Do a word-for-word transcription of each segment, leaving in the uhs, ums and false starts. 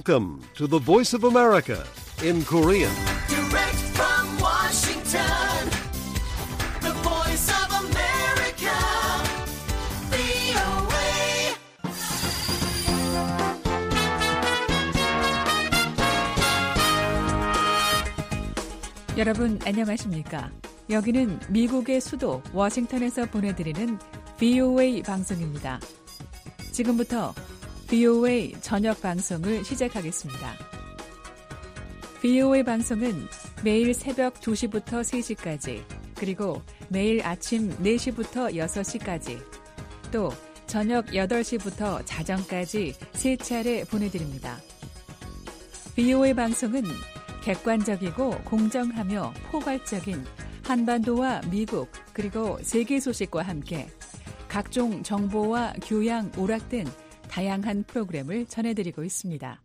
Welcome to the Voice of America in Korean. Direct from Washington, the Voice of America, 브이오에이. 여러분 안녕하십니까? 여기는 미국의 수도 워싱턴에서 보내드리는 브이오에이 방송입니다. 지금부터 브이오에이 저녁 방송을 시작하겠습니다. 브이오에이 방송은 매일 새벽 두 시부터 세 시까지, 그리고 매일 아침 네 시부터 여섯 시까지, 또 저녁 여덟 시부터 자정까지 세 차례 보내드립니다. 브이오에이 방송은 객관적이고 공정하며 포괄적인 한반도와 미국 그리고 세계 소식과 함께 각종 정보와 교양, 오락 등 다양한 프로그램을 전해드리고 있습니다.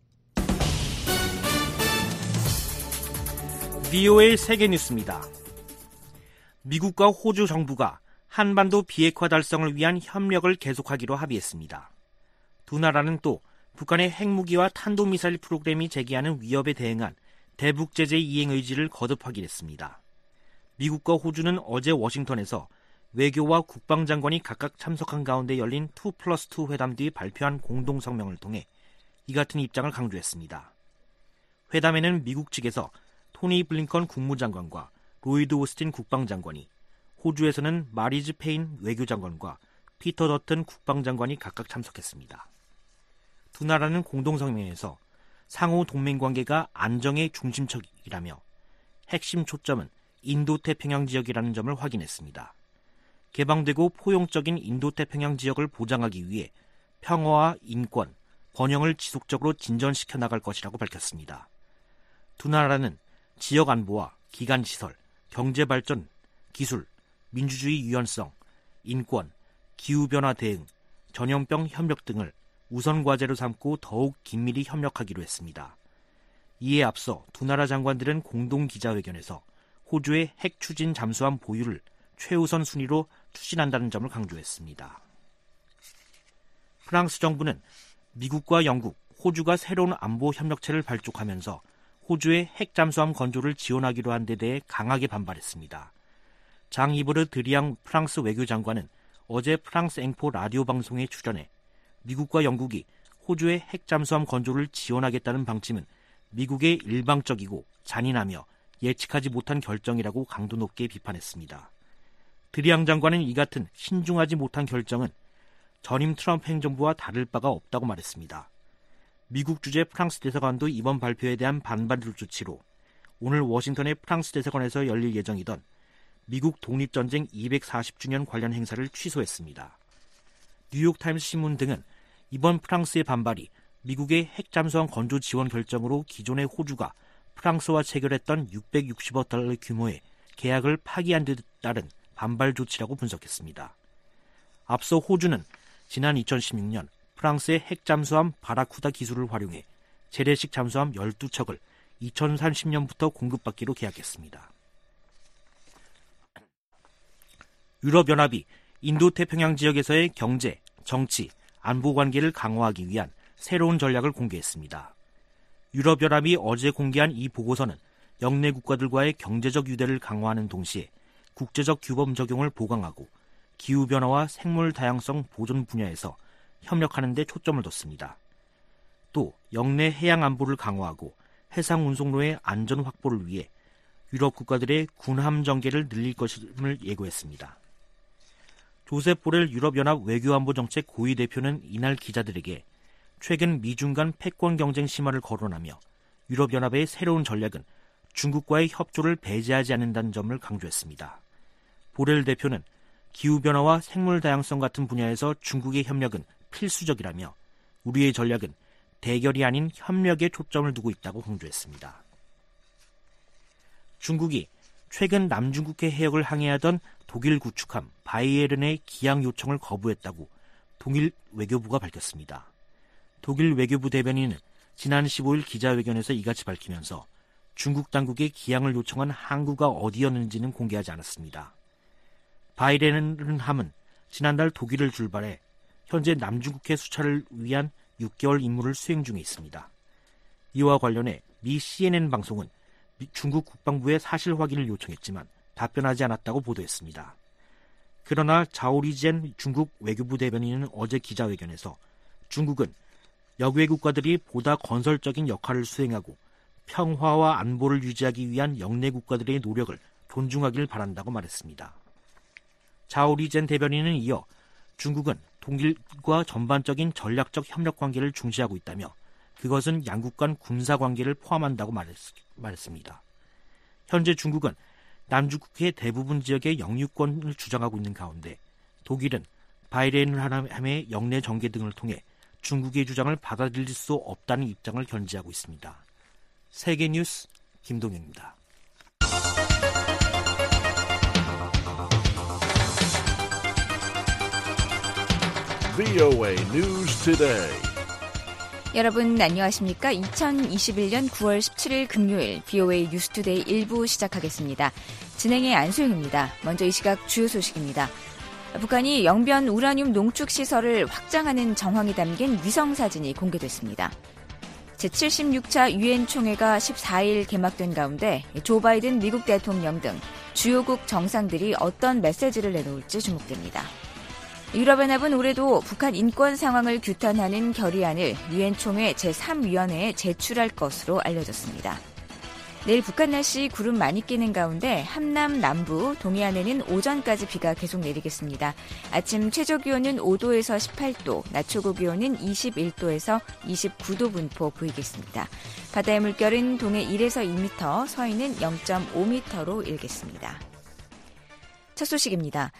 브이오에이 세계 뉴스입니다. 미국과 호주 정부가 한반도 비핵화 달성을 위한 협력을 계속하기로 합의했습니다. 두 나라는 또 북한의 핵무기와 탄도미사일 프로그램이 제기하는 위협에 대응한 대북 제재 이행 의지를 거듭 확인했습니다. 미국과 호주는 어제 워싱턴에서 외교와 국방장관이 각각 참석한 가운데 열린 투 플러스 투 회담 뒤 발표한 공동성명을 통해 이 같은 입장을 강조했습니다. 회담에는 미국 측에서 토니 블링컨 국무장관과 로이드 오스틴 국방장관이, 호주에서는 마리즈 페인 외교장관과 피터 더튼 국방장관이 각각 참석했습니다. 두 나라는 공동성명에서 상호 동맹관계가 안정의 중심축이라며 핵심 초점은 인도태평양 지역이라는 점을 확인했습니다. 개방되고 포용적인 인도태평양 지역을 보장하기 위해 평화와 인권, 번영을 지속적으로 진전시켜 나갈 것이라고 밝혔습니다. 두 나라는 지역 안보와 기간시설, 경제발전, 기술, 민주주의 유연성, 인권, 기후변화 대응, 전염병 협력 등을 우선 과제로 삼고 더욱 긴밀히 협력하기로 했습니다. 이에 앞서 두 나라 장관들은 공동 기자회견에서 호주의 핵 추진 잠수함 보유를 최우선 순위로 추진한다는 점을 강조했습니다. 프랑스 정부는 미국과 영국, 호주가 새로운 안보 협력체를 발족하면서 호주의 핵 잠수함 건조를 지원하기로 한 데 대해 강하게 반발했습니다. 장 이브르 드리앙 프랑스 외교장관은 어제 프랑스 앵포 라디오 방송에 출연해 미국과 영국이 호주의 핵 잠수함 건조를 지원하겠다는 방침은 미국의 일방적이고 잔인하며 예측하지 못한 결정이라고 강도 높게 비판했습니다. 드리앙 장관은 이 같은 신중하지 못한 결정은 전임 트럼프 행정부와 다를 바가 없다고 말했습니다. 미국 주재 프랑스 대사관도 이번 발표에 대한 반발을 조치로 오늘 워싱턴의 프랑스 대사관에서 열릴 예정이던 미국 독립전쟁 이백사십 주년 관련 행사를 취소했습니다. 뉴욕타임스 신문 등은 이번 프랑스의 반발이 미국의 핵 잠수함 건조 지원 결정으로 기존의 호주가 프랑스와 체결했던 육백육십억 달러 규모의 계약을 파기한 데 따른 반발 조치라고 분석했습니다. 앞서 호주는 지난 이천십육 년 프랑스의 핵 잠수함 바라쿠다 기술을 활용해 재래식 잠수함 열두 척을 이천삼십 년부터 공급받기로 계약했습니다. 유럽연합이 인도태평양 지역에서의 경제, 정치, 안보 관계를 강화하기 위한 새로운 전략을 공개했습니다. 유럽연합이 어제 공개한 이 보고서는 영내 국가들과의 경제적 유대를 강화하는 동시에 국제적 규범 적용을 보강하고 기후변화와 생물 다양성 보존 분야에서 협력하는 데 초점을 뒀습니다. 또 영내 해양 안보를 강화하고 해상 운송로의 안전 확보를 위해 유럽 국가들의 군함 전개를 늘릴 것임을 예고했습니다. 조셉 보렐 유럽연합 외교안보정책 고위 대표는 이날 기자들에게 최근 미중 간 패권 경쟁 심화를 거론하며 유럽연합의 새로운 전략은 중국과의 협조를 배제하지 않는다는 점을 강조했습니다. 보렐 대표는 기후변화와 생물 다양성 같은 분야에서 중국의 협력은 필수적이라며 우리의 전략은 대결이 아닌 협력에 초점을 두고 있다고 강조했습니다. 중국이 최근 남중국해 해역을 항해하던 독일 구축함 바이에른의 기항 요청을 거부했다고 독일 외교부가 밝혔습니다. 독일 외교부 대변인은 지난 십오 일 기자회견에서 이같이 밝히면서 중국 당국에 기항을 요청한 항구가 어디였는지는 공개하지 않았습니다. 바이에른 함은 지난달 독일을 출발해 현재 남중국해 수차를 위한 육 개월 임무를 수행 중에 있습니다. 이와 관련해 미 씨엔엔 방송은 중국 국방부에 사실 확인을 요청했지만 답변하지 않았다고 보도했습니다. 그러나 자오리젠 중국 외교부 대변인은 어제 기자회견에서 중국은 역외 국가들이 보다 건설적인 역할을 수행하고 평화와 안보를 유지하기 위한 역내 국가들의 노력을 존중하길 바란다고 말했습니다. 자오리젠 대변인은 이어 중국은 동일과 전반적인 전략적 협력 관계를 중시하고 있다며 그것은 양국 간 군사 관계를 포함한다고 말했, 말했습니다. 현재 중국은 남중국해 대부분 지역의 영유권을 주장하고 있는 가운데 독일은 바이렌함의 영내 전개 등을 통해 중국의 주장을 받아들일 수 없다는 입장을 견지하고 있습니다. 세계뉴스 김동현입니다. 브이오에이 News Today. 여러분 안녕하십니까? 이천이십일년 구월 십칠일 금요일 브이오에이 뉴스투데이 일 부 시작하겠습니다. 진행의 안소영입니다. 먼저 이 시각 주요 소식입니다. 북한이 영변 우라늄 농축 시설을 확장하는 정황이 담긴 위성사진이 공개됐습니다. 제칠십육 차 유엔 총회가 십사일 개막된 가운데 조 바이든 미국 대통령 등 주요국 정상들이 어떤 메시지를 내놓을지 주목됩니다. 유럽연합은 올해도 북한 인권 상황을 규탄하는 결의안을 유엔 총회 제삼 위원회에 제출할 것으로 알려졌습니다. 내일 북한 날씨 구름 많이 끼는 가운데 함남, 남부, 동해안에는 오전까지 비가 계속 내리겠습니다. 아침 최저기온은 오도에서 십팔도, 낮 최고기온은 이십일도에서 이십구도 분포 보이겠습니다. 바다의 물결은 동해 일에서 이 미터, 서해는 영 점 오 미터로 일겠습니다. 첫 소식입니다.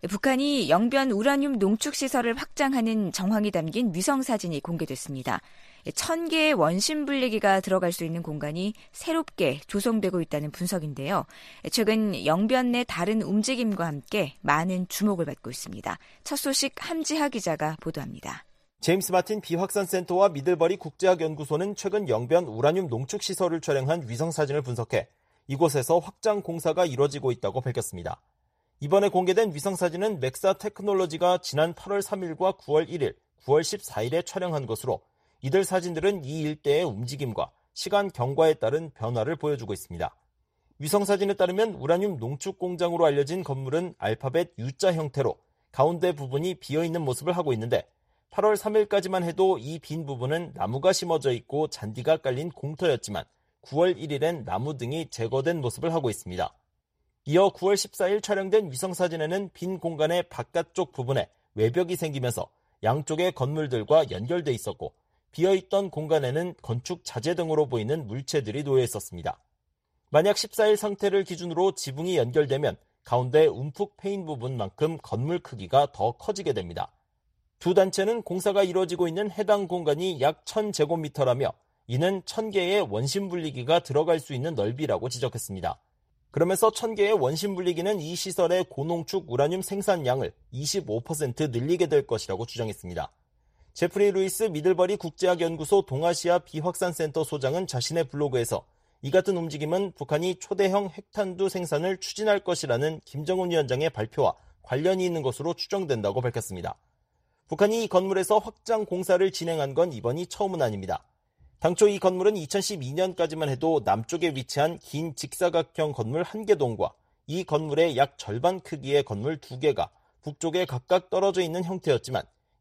북한이 영변 우라늄 농축 시설을 확장하는 정황이 담긴 위성사진이 공개됐습니다. 천 개의 원심 분리기가 들어갈 수 있는 공간이 새롭게 조성되고 있다는 분석인데요. 최근 영변 내 다른 움직임과 함께 많은 주목을 받고 있습니다. 첫 소식 함지하 기자가 보도합니다. 제임스 마틴 비확산센터와 미들버리 국제학연구소는 최근 영변 우라늄 농축 시설을 촬영한 위성사진을 분석해 이곳에서 확장 공사가 이뤄지고 있다고 밝혔습니다. 이번에 공개된 위성사진은 맥사 테크놀로지가 지난 팔월 삼일과 구월 일일, 구월 십사일에 촬영한 것으로 이들 사진들은 이 일대의 움직임과 시간 경과에 따른 변화를 보여주고 있습니다. 위성사진에 따르면 우라늄 농축 공장으로 알려진 건물은 알파벳 U자 형태로 가운데 부분이 비어있는 모습을 하고 있는데 팔월 삼일까지만 해도 이 빈 부분은 나무가 심어져 있고 잔디가 깔린 공터였지만 구월 일일엔 나무 등이 제거된 모습을 하고 있습니다. 이어 구월 십사일 촬영된 위성사진에는 빈 공간의 바깥쪽 부분에 외벽이 생기면서 양쪽의 건물들과 연결돼 있었고 비어있던 공간에는 건축 자재 등으로 보이는 물체들이 놓여 있었습니다. 만약 십사일 상태를 기준으로 지붕이 연결되면 가운데 움푹 패인 부분만큼 건물 크기가 더 커지게 됩니다. 두 단체는 공사가 이루어지고 있는 해당 공간이 약 천 제곱미터라며 이는 천 개의 원심 분리기가 들어갈 수 있는 넓이라고 지적했습니다. 그러면서 천 개의 원심 분리기는 이 시설의 고농축 우라늄 생산량을 이십오 퍼센트 늘리게 될 것이라고 주장했습니다. 제프리 루이스 미들버리 국제학연구소 동아시아 비확산센터 소장은 자신의 블로그에서 이 같은 움직임은 북한이 초대형 핵탄두 생산을 추진할 것이라는 김정은 위원장의 발표와 관련이 있는 것으로 추정된다고 밝혔습니다. 북한이 이 건물에서 확장 공사를 진행한 건 이번이 처음은 아닙니다. 당초 이 건물은 이천십이년까지만 해도 남쪽에 위치한 긴 직사각형 건물 한 개 동과 이 건물의 약 절반 크기의 건물 두 개가 북쪽에 각각 떨어져 있는 형태였지만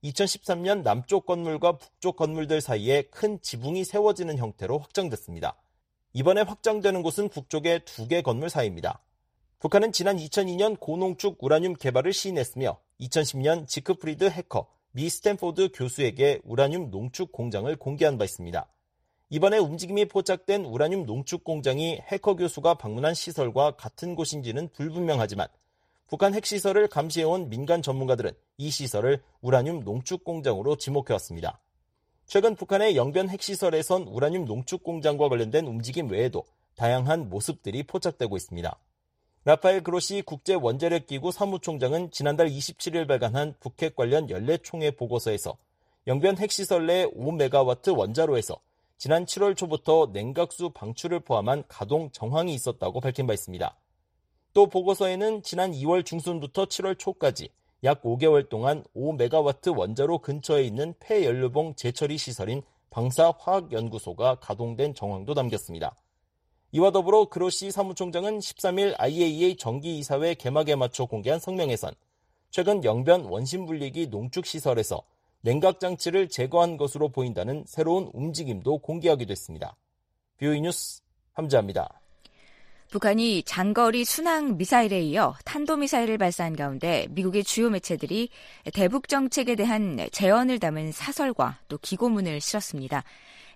이천십삼년 남쪽 건물과 북쪽 건물들 사이에 큰 지붕이 세워지는 형태로 확장됐습니다. 이번에 확장되는 곳은 북쪽의 두 개 건물 사이입니다. 북한은 지난 이천이년 고농축 우라늄 개발을 시인했으며 이천십년 지크프리드 해커, 미 스탠포드 교수에게 우라늄 농축 공장을 공개한 바 있습니다. 이번에 움직임이 포착된 우라늄 농축 공장이 해커 교수가 방문한 시설과 같은 곳인지는 불분명하지만 북한 핵시설을 감시해온 민간 전문가들은 이 시설을 우라늄 농축 공장으로 지목해왔습니다. 최근 북한의 영변 핵시설에선 우라늄 농축 공장과 관련된 움직임 외에도 다양한 모습들이 포착되고 있습니다. 라파엘 그로시 국제원자력기구 사무총장은 지난달 이십칠일 발간한 북핵 관련 연례총회 보고서에서 영변 핵시설 내 오 메가와트 원자로에서 지난 칠월 초부터 냉각수 방출을 포함한 가동 정황이 있었다고 밝힌 바 있습니다. 또 보고서에는 지난 이월 중순부터 칠월 초까지 약 오 개월 동안 오 메가와트 원자로 근처에 있는 폐연료봉 재처리 시설인 방사화학연구소가 가동된 정황도 담겼습니다. 이와 더불어 그로시 사무총장은 십삼 일 아이에이이에이 정기이사회 개막에 맞춰 공개한 성명에선 최근 영변 원심분리기 농축시설에서 냉각장치를 제거한 것으로 보인다는 새로운 움직임도 공개하기도 했습니다. 비오이 뉴스 함재합니다. 북한이 장거리 순항 미사일에 이어 탄도미사일을 발사한 가운데 미국의 주요 매체들이 대북 정책에 대한 제언을 담은 사설과 또 기고문을 실었습니다.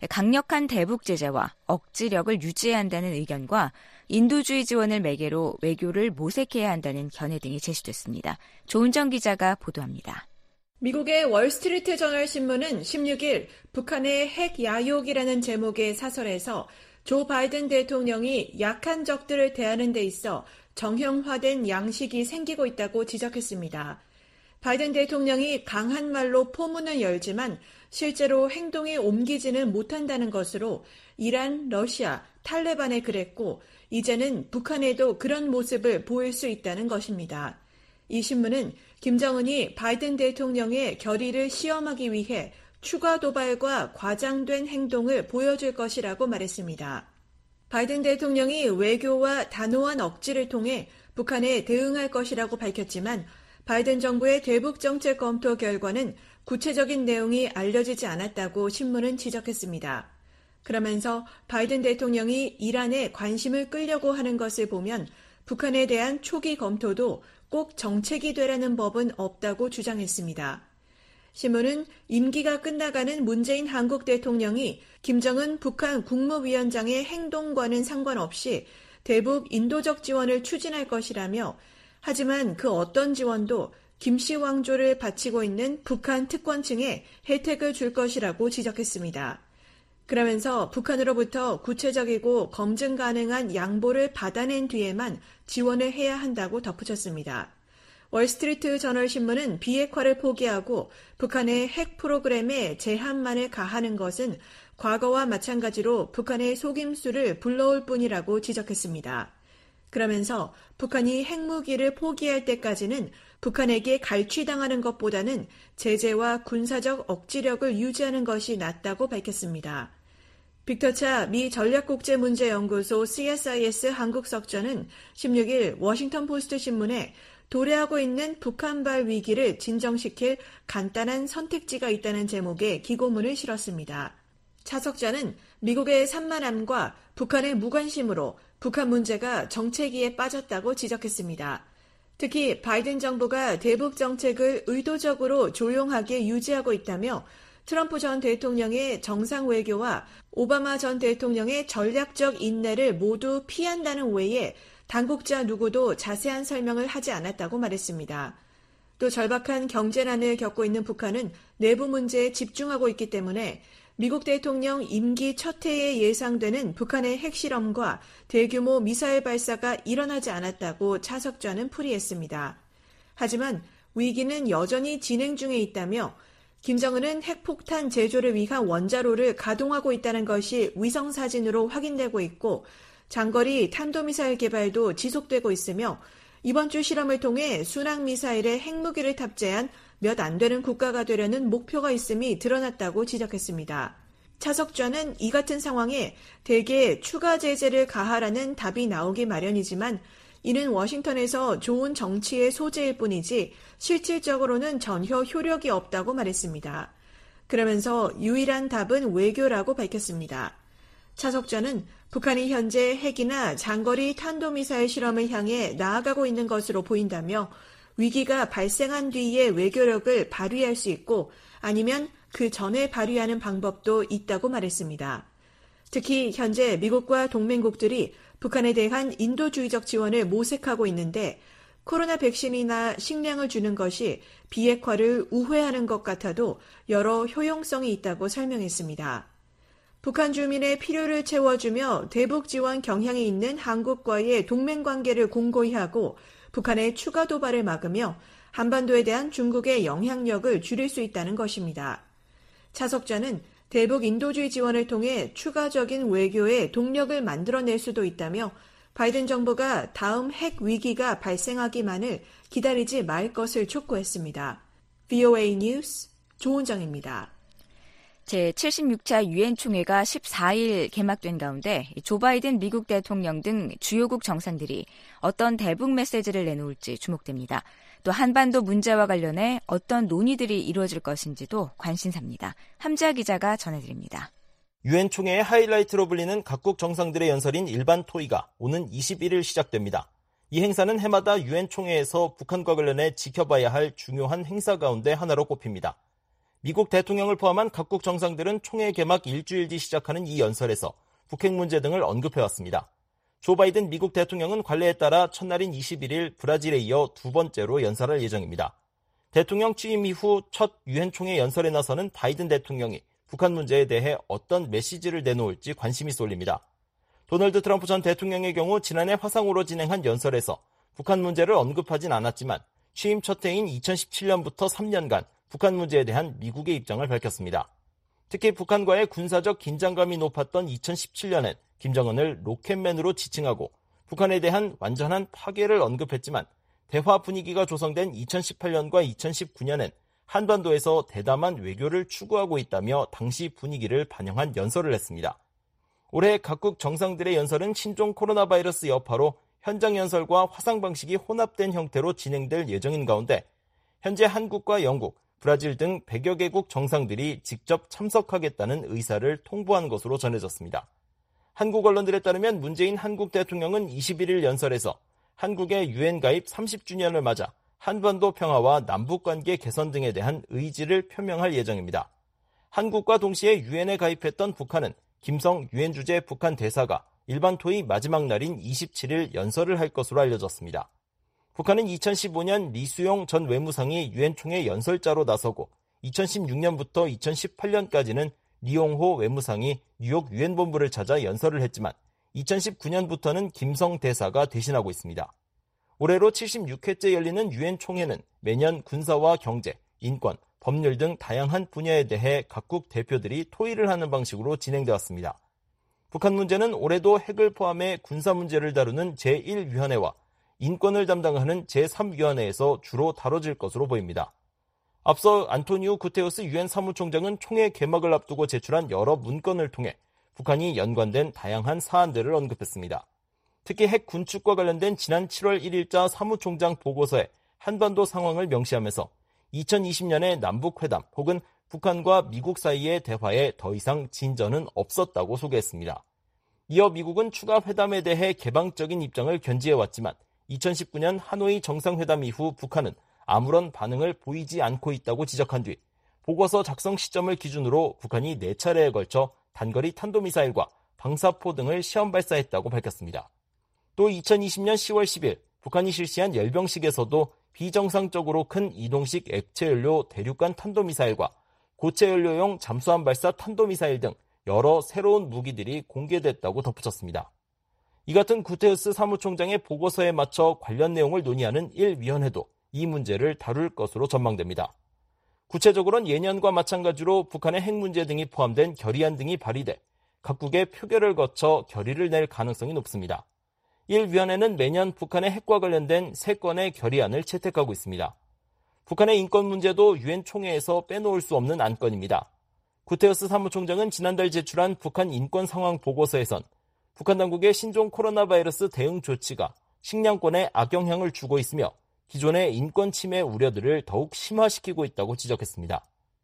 강력한 대북 제재와 억지력을 유지해야 한다는 의견과 인도주의 지원을 매개로 외교를 모색해야 한다는 견해 등이 제시됐습니다. 조은정 기자가 보도합니다. 미국의 월스트리트 저널 신문은 십육 일 북한의 핵 야욕이라는 제목의 사설에서 조 바이든 대통령이 약한 적들을 대하는 데 있어 정형화된 양식이 생기고 있다고 지적했습니다. 바이든 대통령이 강한 말로 포문을 열지만 실제로 행동에 옮기지는 못한다는 것으로 이란, 러시아, 탈레반에 그랬고 이제는 북한에도 그런 모습을 보일 수 있다는 것입니다. 이 신문은 김정은이 바이든 대통령의 결의를 시험하기 위해 추가 도발과 과장된 행동을 보여줄 것이라고 말했습니다. 바이든 대통령이 외교와 단호한 억지를 통해 북한에 대응할 것이라고 밝혔지만 바이든 정부의 대북 정책 검토 결과는 구체적인 내용이 알려지지 않았다고 신문은 지적했습니다. 그러면서 바이든 대통령이 이란에 관심을 끌려고 하는 것을 보면 북한에 대한 초기 검토도 꼭 정책이 되라는 법은 없다고 주장했습니다. 신문은 임기가 끝나가는 문재인 한국 대통령이 김정은 북한 국무위원장의 행동과는 상관없이 대북 인도적 지원을 추진할 것이라며 하지만 그 어떤 지원도 김씨 왕조를 바치고 있는 북한 특권층에 혜택을 줄 것이라고 지적했습니다. 그러면서 북한으로부터 구체적이고 검증 가능한 양보를 받아낸 뒤에만 지원을 해야 한다고 덧붙였습니다. 월스트리트 저널 신문은 비핵화를 포기하고 북한의 핵 프로그램에 제한만을 가하는 것은 과거와 마찬가지로 북한의 속임수를 불러올 뿐이라고 지적했습니다. 그러면서 북한이 핵무기를 포기할 때까지는 북한에게 갈취당하는 것보다는 제재와 군사적 억지력을 유지하는 것이 낫다고 밝혔습니다. 빅터차 미 전략국제문제연구소 씨에스아이에스 한국석전은 십육 일 워싱턴 포스트 신문에 도래하고 있는 북한발 위기를 진정시킬 간단한 선택지가 있다는 제목의 기고문을 실었습니다. 차석자는 미국의 산만함과 북한의 무관심으로 북한 문제가 정체기에 빠졌다고 지적했습니다. 특히 바이든 정부가 대북 정책을 의도적으로 조용하게 유지하고 있다며 트럼프 전 대통령의 정상 외교와 오바마 전 대통령의 전략적 인내를 모두 피한다는 외에 당국자 누구도 자세한 설명을 하지 않았다고 말했습니다. 또 절박한 경제난을 겪고 있는 북한은 내부 문제에 집중하고 있기 때문에 미국 대통령 임기 첫 해에 예상되는 북한의 핵실험과 대규모 미사일 발사가 일어나지 않았다고 차석좌는 풀이했습니다. 하지만 위기는 여전히 진행 중에 있다며 김정은은 핵폭탄 제조를 위한 원자로를 가동하고 있다는 것이 위성사진으로 확인되고 있고 장거리 탄도미사일 개발도 지속되고 있으며 이번 주 실험을 통해 순항미사일에 핵무기를 탑재한 몇 안 되는 국가가 되려는 목표가 있음이 드러났다고 지적했습니다. 차석좌는 이 같은 상황에 대개 추가 제재를 가하라는 답이 나오기 마련이지만 이는 워싱턴에서 좋은 정치의 소재일 뿐이지 실질적으로는 전혀 효력이 없다고 말했습니다. 그러면서 유일한 답은 외교라고 밝혔습니다. 차석좌는 북한이 현재 핵이나 장거리 탄도미사일 실험을 향해 나아가고 있는 것으로 보인다며 위기가 발생한 뒤에 외교력을 발휘할 수 있고 아니면 그 전에 발휘하는 방법도 있다고 말했습니다. 특히 현재 미국과 동맹국들이 북한에 대한 인도주의적 지원을 모색하고 있는데 코로나 백신이나 식량을 주는 것이 비핵화를 우회하는 것 같아도 여러 효용성이 있다고 설명했습니다. 북한 주민의 필요를 채워주며 대북 지원 경향이 있는 한국과의 동맹관계를 공고히 하고 북한의 추가 도발을 막으며 한반도에 대한 중국의 영향력을 줄일 수 있다는 것입니다. 차석좌는 대북 인도주의 지원을 통해 추가적인 외교의 동력을 만들어낼 수도 있다며 바이든 정부가 다음 핵 위기가 발생하기만을 기다리지 말 것을 촉구했습니다. 브이오에이 뉴스 조은정입니다. 제칠십육 차 유엔 총회가 십사 일 개막된 가운데 조 바이든 미국 대통령 등 주요국 정상들이 어떤 대북 메시지를 내놓을지 주목됩니다. 또 한반도 문제와 관련해 어떤 논의들이 이루어질 것인지도 관심사입니다. 함지아 기자가 전해드립니다. 유엔 총회의 하이라이트로 불리는 각국 정상들의 연설인 일반 토의가 오는 이십일 일 시작됩니다. 이 행사는 해마다 유엔 총회에서 북한과 관련해 지켜봐야 할 중요한 행사 가운데 하나로 꼽힙니다. 미국 대통령을 포함한 각국 정상들은 총회 개막 일주일 뒤 시작하는 이 연설에서 북핵 문제 등을 언급해왔습니다. 조 바이든 미국 대통령은 관례에 따라 첫날인 이십일 일 브라질에 이어 두 번째로 연설할 예정입니다. 대통령 취임 이후 첫 유엔 총회 연설에 나서는 바이든 대통령이 북한 문제에 대해 어떤 메시지를 내놓을지 관심이 쏠립니다. 도널드 트럼프 전 대통령의 경우 지난해 화상으로 진행한 연설에서 북한 문제를 언급하진 않았지만 취임 첫 해인 이천십칠 년부터 삼 년간 북한 문제에 대한 미국의 입장을 밝혔습니다. 특히 북한과의 군사적 긴장감이 높았던 이천십칠 년엔 김정은을 로켓맨으로 지칭하고 북한에 대한 완전한 파괴를 언급했지만 대화 분위기가 조성된 이천십팔 년과 이천십구 년엔 한반도에서 대담한 외교를 추구하고 있다며 당시 분위기를 반영한 연설을 했습니다. 올해 각국 정상들의 연설은 신종 코로나 바이러스 여파로 현장 연설과 화상 방식이 혼합된 형태로 진행될 예정인 가운데 현재 한국과 영국, 브라질 등 백여 개국 정상들이 직접 참석하겠다는 의사를 통보한 것으로 전해졌습니다. 한국 언론들에 따르면 문재인 한국 대통령은 이십일 일 연설에서 한국의 유엔 가입 삼십 주년을 맞아 한반도 평화와 남북관계 개선 등에 대한 의지를 표명할 예정입니다. 한국과 동시에 유엔에 가입했던 북한은 김성 유엔 주재 북한 대사가 일반 토의 마지막 날인 이십칠 일 연설을 할 것으로 알려졌습니다. 북한은 이천십오 년 리수용 전 외무상이 유엔 총회 연설자로 나서고 이천십육 년부터 이천십팔 년까지는 리용호 외무상이 뉴욕 유엔 본부를 찾아 연설을 했지만 이천십구 년부터는 김성 대사가 대신하고 있습니다. 올해로 칠십육 회째 열리는 유엔 총회는 매년 군사와 경제, 인권, 법률 등 다양한 분야에 대해 각국 대표들이 토의를 하는 방식으로 진행되었습니다. 북한 문제는 올해도 핵을 포함해 군사 문제를 다루는 제일 위원회와 인권을 담당하는 제삼 위원회에서 주로 다뤄질 것으로 보입니다. 앞서 안토니우 구테우스 유엔 사무총장은 총회 개막을 앞두고 제출한 여러 문건을 통해 북한이 연관된 다양한 사안들을 언급했습니다. 특히 핵 군축과 관련된 지난 칠월 일일자 사무총장 보고서에 한반도 상황을 명시하면서 이천이십 년의 남북회담 혹은 북한과 미국 사이의 대화에 더 이상 진전은 없었다고 소개했습니다. 이어 미국은 추가 회담에 대해 개방적인 입장을 견지해왔지만 이천십구 년 하노이 정상회담 이후 북한은 아무런 반응을 보이지 않고 있다고 지적한 뒤 보고서 작성 시점을 기준으로 북한이 네 차례에 걸쳐 단거리 탄도미사일과 방사포 등을 시험 발사했다고 밝혔습니다. 또 이천이십 년 시월 십일 북한이 실시한 열병식에서도 비정상적으로 큰 이동식 액체연료 대륙간 탄도미사일과 고체연료용 잠수함 발사 탄도미사일 등 여러 새로운 무기들이 공개됐다고 덧붙였습니다. 이 같은 구테우스 사무총장의 보고서에 맞춰 관련 내용을 논의하는 일 위원회도 이 문제를 다룰 것으로 전망됩니다. 구체적으로는 예년과 마찬가지로 북한의 핵 문제 등이 포함된 결의안 등이 발의돼 각국의 표결을 거쳐 결의를 낼 가능성이 높습니다. 일 위원회는 매년 북한의 핵과 관련된 세 건의 결의안을 채택하고 있습니다. 북한의 인권 문제도 유엔 총회에서 빼놓을 수 없는 안건입니다. 구테우스 사무총장은 지난달 제출한 북한 인권 상황 보고서에선 북한 당국의 신종 코로나 바이러스 대응 조치가 식량권에 악영향을 주고 있으며 기존의 인권 침해 우려들을 더욱 심화시키고 있다고 지적했습니다.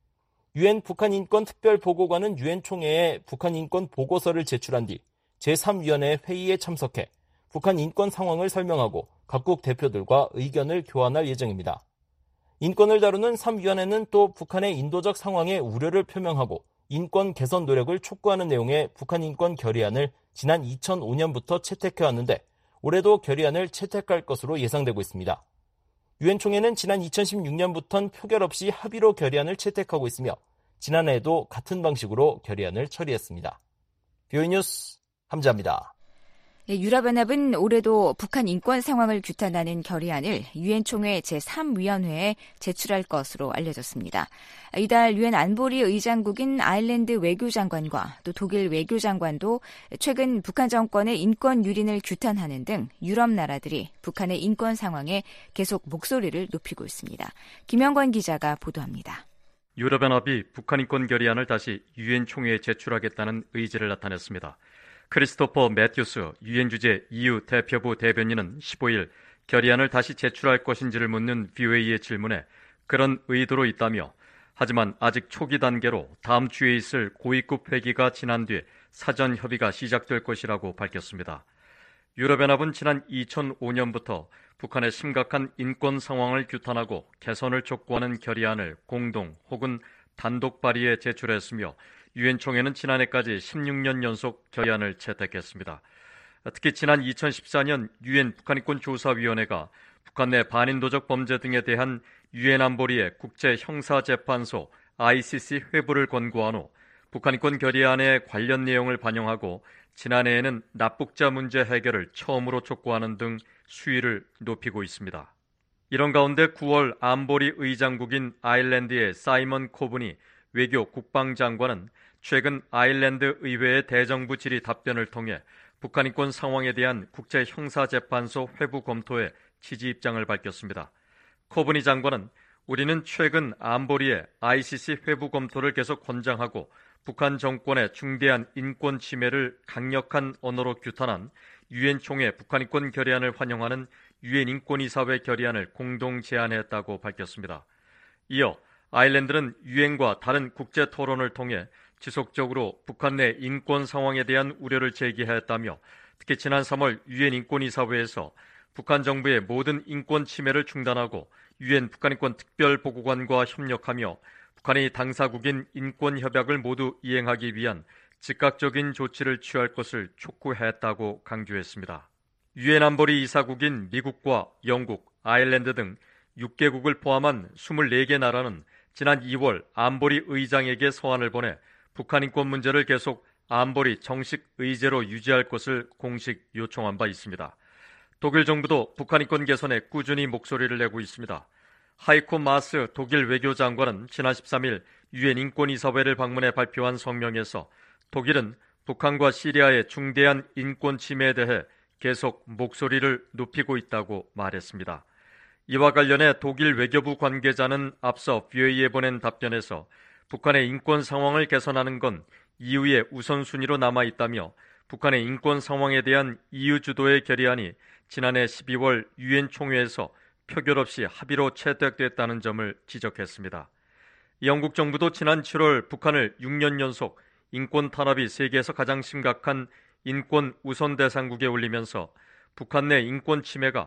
유엔 북한 인권 특별보고관은 유엔 총회에 북한 인권 보고서를 제출한 뒤 제삼 위원회 회의에 참석해 북한 인권 상황을 설명하고 각국 대표들과 의견을 교환할 예정입니다. 인권을 다루는 삼 위원회는 또 북한의 인도적 상황에 우려를 표명하고 인권 개선 노력을 촉구하는 내용의 북한 인권 결의안을 지난 이천오 년부터 채택해왔는데 올해도 결의안을 채택할 것으로 예상되고 있습니다. 유엔 총회는 지난 이천십육 년부터는 표결 없이 합의로 결의안을 채택하고 있으며 지난해에도 같은 방식으로 결의안을 처리했습니다. 비오이 뉴스 함지아입니다. 네, 유럽연합은 올해도 북한 인권 상황을 규탄하는 결의안을 유엔 총회 제삼 위원회에 제출할 것으로 알려졌습니다. 이달 유엔 안보리 의장국인 아일랜드 외교장관과 또 독일 외교장관도 최근 북한 정권의 인권 유린을 규탄하는 등 유럽 나라들이 북한의 인권 상황에 계속 목소리를 높이고 있습니다. 김영권 기자가 보도합니다. 유럽연합이 북한 인권 결의안을 다시 유엔 총회에 제출하겠다는 의지를 나타냈습니다. 크리스토퍼 매튜스 유엔 주재 이유 대표부 대변인은 십오일 결의안을 다시 제출할 것인지를 묻는 브이오에이의 질문에 그런 의도로 있다며 하지만 아직 초기 단계로 다음 주에 있을 고위급 회기가 지난 뒤 사전 협의가 시작될 것이라고 밝혔습니다. 유럽연합은 지난 이천오년부터 북한의 심각한 인권 상황을 규탄하고 개선을 촉구하는 결의안을 공동 혹은 단독 발의에 제출했으며 유엔 총회는 지난해까지 십육년 연속 결의안을 채택했습니다. 특히 지난 이천십사년 유엔 북한인권조사위원회가 북한 내 반인도적 범죄 등에 대한 유엔 안보리의 국제형사재판소 아이씨씨 회부를 권고한 후 북한인권 결의안의 관련 내용을 반영하고 지난해에는 납북자 문제 해결을 처음으로 촉구하는 등 수위를 높이고 있습니다. 이런 가운데 구월 안보리 의장국인 아일랜드의 사이먼 코븐이 외교 국방장관은 최근 아일랜드 의회의 대정부 질의 답변을 통해 북한 인권 상황에 대한 국제형사재판소 회부 검토에 지지 입장을 밝혔습니다. 코브니 장관은 우리는 최근 안보리의 아이씨씨 회부 검토를 계속 권장하고 북한 정권의 중대한 인권 침해를 강력한 언어로 규탄한 유엔 총회 북한 인권 결의안을 환영하는 유엔 인권이사회 결의안을 공동 제안했다고 밝혔습니다. 이어 아일랜드는 유엔과 다른 국제 토론을 통해 지속적으로 북한 내 인권 상황에 대한 우려를 제기했다며 특히 지난 삼월 유엔 인권이사회에서 북한 정부의 모든 인권 침해를 중단하고 유엔 북한인권 특별보고관과 협력하며 북한이 당사국인 인권협약을 모두 이행하기 위한 즉각적인 조치를 취할 것을 촉구했다고 강조했습니다. 유엔 안보리 이사국인 미국과 영국, 아일랜드 등 육 개국을 포함한 이십사 개 나라는 지난 이월 안보리 의장에게 서한을 보내 북한 인권 문제를 계속 안보리 정식 의제로 유지할 것을 공식 요청한 바 있습니다. 독일 정부도 북한 인권 개선에 꾸준히 목소리를 내고 있습니다. 하이코 마스 독일 외교장관은 지난 십삼일 유엔 인권이사회를 방문해 발표한 성명에서 독일은 북한과 시리아의 중대한 인권 침해에 대해 계속 목소리를 높이고 있다고 말했습니다. 이와 관련해 독일 외교부 관계자는 앞서 브이오에이에 보낸 답변에서 북한의 인권 상황을 개선하는 건 이유의 우선순위로 남아있다며 북한의 인권 상황에 대한 이유 주도의 결의안이 지난해 십이월 유엔 총회에서 표결 없이 합의로 채택됐다는 점을 지적했습니다. 영국 정부도 지난 칠월 북한을 육 년 연속 인권 탄압이 세계에서 가장 심각한 인권 우선 대상국에 올리면서 북한 내 인권 침해가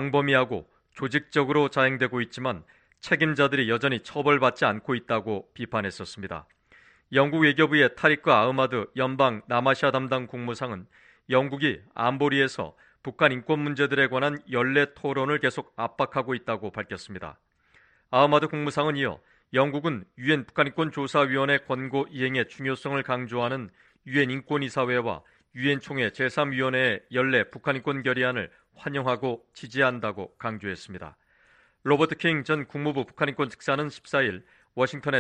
광범위하고 조직적으로 자행되고 있지만 책임자들이 여전히 처벌받지 않고 있다고 비판했었습니다. 영국 외교부의 타리크 아흐마드 연방 남아시아 담당 국무상은 영국이 안보리에서 북한 인권 문제들에 관한 연례 토론을 계속 압박하고 있다고 밝혔습니다. 아흐마드 국무상은 이어 영국은 유엔 북한인권조사위원회 권고 이행의 중요성을 강조하는 유엔 인권이사회와 유엔 총회 제삼 위원회의 연례 북한인권 결의안을 환영하고 지지한다고 강조했습니다. 로버트 킹 전 국무부 북한인권 특사는 십사일 워싱턴의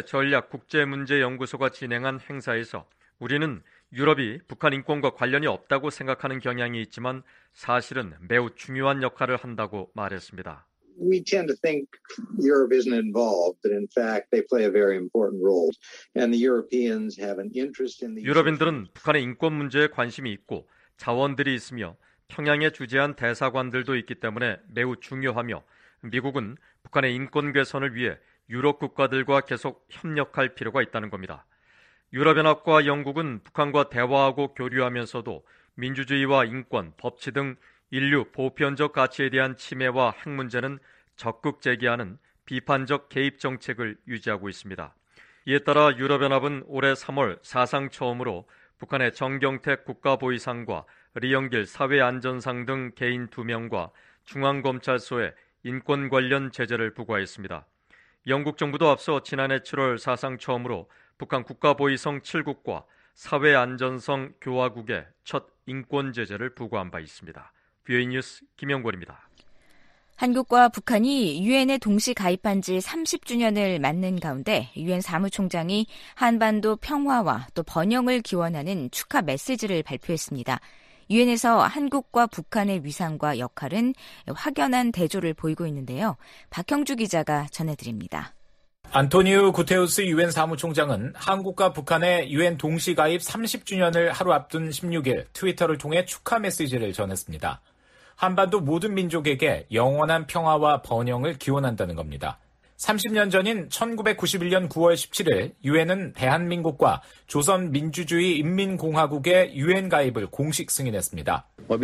전략국제문제연구소가 진행한 행사에서 우리는 유럽이 북한 인권과 관련이 없다고 생각하는 경향이 있지만 사실은 매우 중요한 역할을 한다고 말했습니다. We tend to think Europe isn't involved, but in fact they play a very important role. And the Europeans have an interest in the 유럽인들은 북한의 인권 문제에 관심이 있고 자원들이 있으며 평양에 주재한 대사관들도 있기 때문에 매우 중요하며 미국은 북한의 인권 개선을 위해 유럽 국가들과 계속 협력할 필요가 있다는 겁니다. 유럽연합과 영국은 북한과 대화하고 교류하면서도 민주주의와 인권, 법치 등 인류 보편적 가치에 대한 침해와 핵 문제는 적극 제기하는 비판적 개입 정책을 유지하고 있습니다. 이에 따라 유럽연합은 올해 삼월 사상 처음으로 북한의 정경택 국가보위상과 리영길 사회안전상 등 개인 두 명과 중앙검찰소에 인권 관련 제재를 부과했습니다. 영국 정부도 앞서 지난해 칠월 사상 처음으로 북한 국가보위성 칠 국과 사회안전성 교화국에 첫 인권 제재를 부과한 바 있습니다. 브이오에이 뉴스 김영권입니다. 한국과 북한이 유엔에 동시 가입한 지 삼십 주년을 맞는 가운데 유엔 사무총장이 한반도 평화와 또 번영을 기원하는 축하 메시지를 발표했습니다. 유엔에서 한국과 북한의 위상과 역할은 확연한 대조를 보이고 있는데요. 박형주 기자가 전해드립니다. 안토니우 구테우스 유엔 사무총장은 한국과 북한의 유엔 동시 가입 삼십 주년을 하루 앞둔 십육 일 트위터를 통해 축하 메시지를 전했습니다. 한반도 모든 민족에게 영원한 평화와 번영을 기원한다는 겁니다. 삼십 년 전인 천구백구십일 년 구월 십칠일 유엔은 대한민국과 조선민주주의 인민공화국의 유엔 가입을 공식 승인했습니다.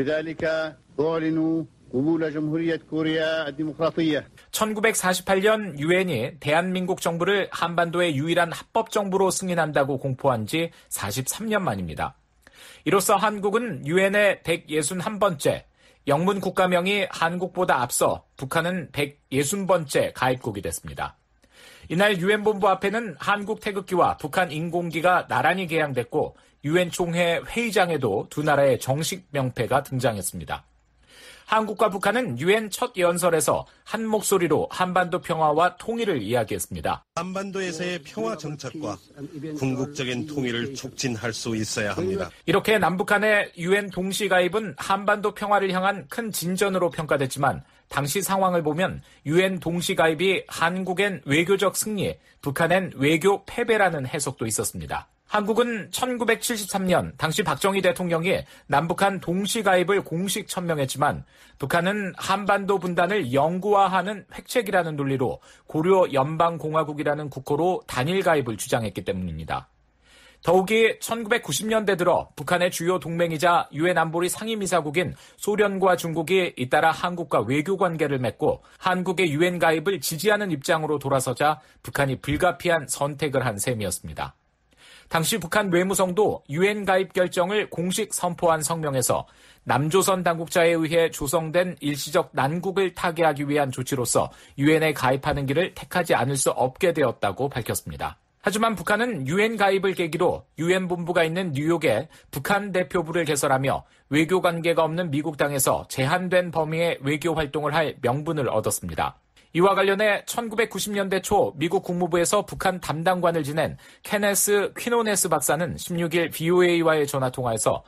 천구백사십팔 년 유엔이 대한민국 정부를 한반도의 유일한 합법 정부로 승인한다고 공포한 지 사십삼 년 만입니다. 이로써 한국은 유엔의 백육십일 번째, 영문 국가명이 한국보다 앞서 북한은 백육십 번째 가입국이 됐습니다. 이날 유엔 본부 앞에는 한국 태극기와 북한 인공기가 나란히 개양됐고 유엔 총회 회의장에도 두 나라의 정식 명패가 등장했습니다. 한국과 북한은 유엔 첫 연설에서 한 목소리로 한반도 평화와 통일을 이야기했습니다. 한반도에서의 평화 정착과 궁극적인 통일을 촉진할 수 있어야 합니다. 이렇게 남북한의 유엔 동시 가입은 한반도 평화를 향한 큰 진전으로 평가됐지만 당시 상황을 보면 유엔 동시 가입이 한국엔 외교적 승리, 북한엔 외교 패배라는 해석도 있었습니다. 한국은 천구백칠십삼 년 당시 박정희 대통령이 남북한 동시 가입을 공식 천명했지만 북한은 한반도 분단을 영구화하는 획책이라는 논리로 고려 연방공화국이라는 국호로 단일 가입을 주장했기 때문입니다. 더욱이 천구백구십 년대 들어 북한의 주요 동맹이자 유엔 안보리 상임이사국인 소련과 중국이 잇따라 한국과 외교 관계를 맺고 한국의 유엔 가입을 지지하는 입장으로 돌아서자 북한이 불가피한 선택을 한 셈이었습니다. 당시 북한 외무성도 유엔 가입 결정을 공식 선포한 성명에서 남조선 당국자에 의해 조성된 일시적 난국을 타개하기 위한 조치로서 유엔에 가입하는 길을 택하지 않을 수 없게 되었다고 밝혔습니다. 하지만 북한은 유엔 가입을 계기로 유엔 본부가 있는 뉴욕에 북한 대표부를 개설하며 외교 관계가 없는 미국 땅에서 제한된 범위의 외교 활동을 할 명분을 얻었습니다. 이와 관련해 천구백구십 년대 초 미국 국무부에서 북한 담당관을 지낸 케네스 퀴노네스 박사는 십육 일 브이오에이와의 전화통화에서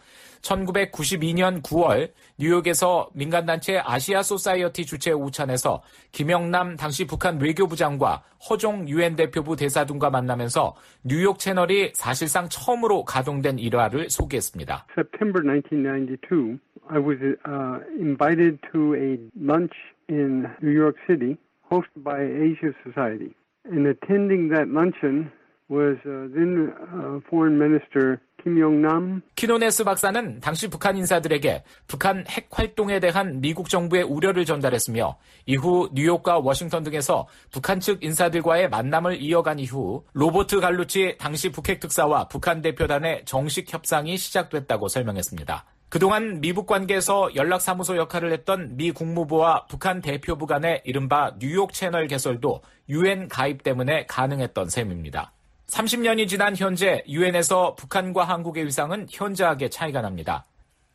천구백구십이 년 구월 뉴욕에서 민간단체 아시아 소사이어티 주최 오찬에서 김영남 당시 북한 외교부장과 허종 유엔 대표부 대사 등과 만나면서 뉴욕 채널이 사실상 처음으로 가동된 일화를 소개했습니다. September nineteen ninety-two, I was uh, invited to a lunch in New York City hosted by Asia Society. And attending that luncheon was uh, then uh, Foreign Minister Kim Yong-nam. 키노네스 박사는 당시 북한 인사들에게 북한 핵 활동에 대한 미국 정부의 우려를 전달했으며 이후 뉴욕과 워싱턴 등에서 북한 측 인사들과의 만남을 이어간 이후 로버트 갈루치 당시 북핵 특사와 북한 대표단의 정식 협상이 시작됐다고 설명했습니다. 그동안 미북 관계에서 연락사무소 역할을 했던 미 국무부와 북한 대표부 간의 이른바 뉴욕 채널 개설도 유엔 가입 때문에 가능했던 셈입니다. 삼십 년이 지난 현재 유엔에서 북한과 한국의 위상은 현저하게 차이가 납니다.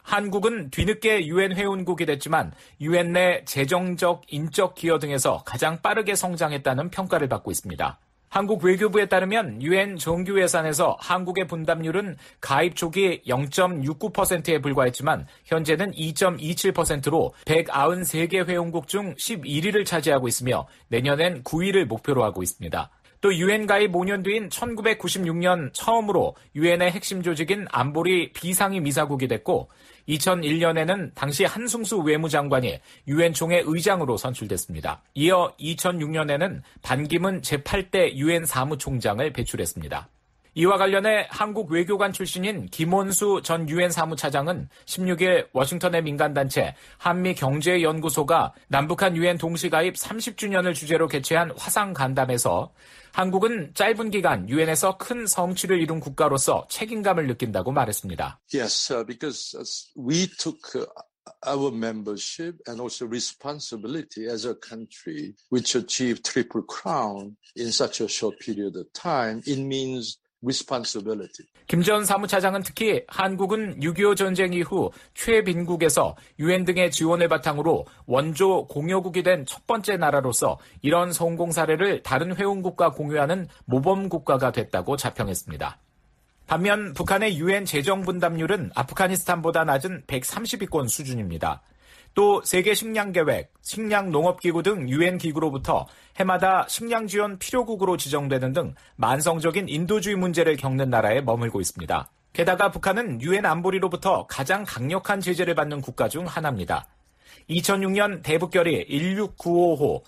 한국은 뒤늦게 유엔 회원국이 됐지만 유엔 내 재정적, 인적 기여 등에서 가장 빠르게 성장했다는 평가를 받고 있습니다. 한국 외교부에 따르면 유엔 정규 예산에서 한국의 분담률은 가입 초기 영 점 육구 퍼센트에 불과했지만 현재는 이 점 이칠 퍼센트로 백구십삼 개 회원국 중 십일 위를 차지하고 있으며 내년엔 구 위를 목표로 하고 있습니다. 또 유엔 가입 오 년 뒤인 천구백구십육 년 처음으로 유엔의 핵심 조직인 안보리 비상임 이사국이 됐고 이천일 년에는 당시 한승수 외무장관이 유엔 총회 의장으로 선출됐습니다. 이어 이천육 년에는 반기문 제팔 대 유엔 사무총장을 배출했습니다. 이와 관련해 한국 외교관 출신인 김원수 전 유엔 사무차장은 십육 일 워싱턴의 민간단체 한미경제연구소가 남북한 유엔 동시가입 삼십 주년을 주제로 개최한 화상간담회에서 한국은 짧은 기간 유엔에서 큰 성취를 이룬 국가로서 책임감을 느낀다고 말했습니다. Yes, uh, because we took uh, our membership and also responsibility as a country which achieved triple crown in such a short period of time. It means responsibility. 김 전 사무차장은 특히 한국은 육이오 전쟁 이후 최빈국에서 유엔 등의 지원을 바탕으로 원조 공여국이 된 첫 번째 나라로서 이런 성공 사례를 다른 회원국과 공유하는 모범국가가 됐다고 자평했습니다. 반면 북한의 유엔 재정 분담률은 아프가니스탄보다 낮은 백삼십 위권 수준입니다. 또 세계식량계획, 식량농업기구 등 유엔 기구로부터 해마다 식량 지원 필요국으로 지정되는 등 만성적인 인도주의 문제를 겪는 나라에 머물고 있습니다. 게다가 북한은 유엔 안보리로부터 가장 강력한 제재를 받는 국가 중 하나입니다. 이천육 년 대북결의 일육구오호,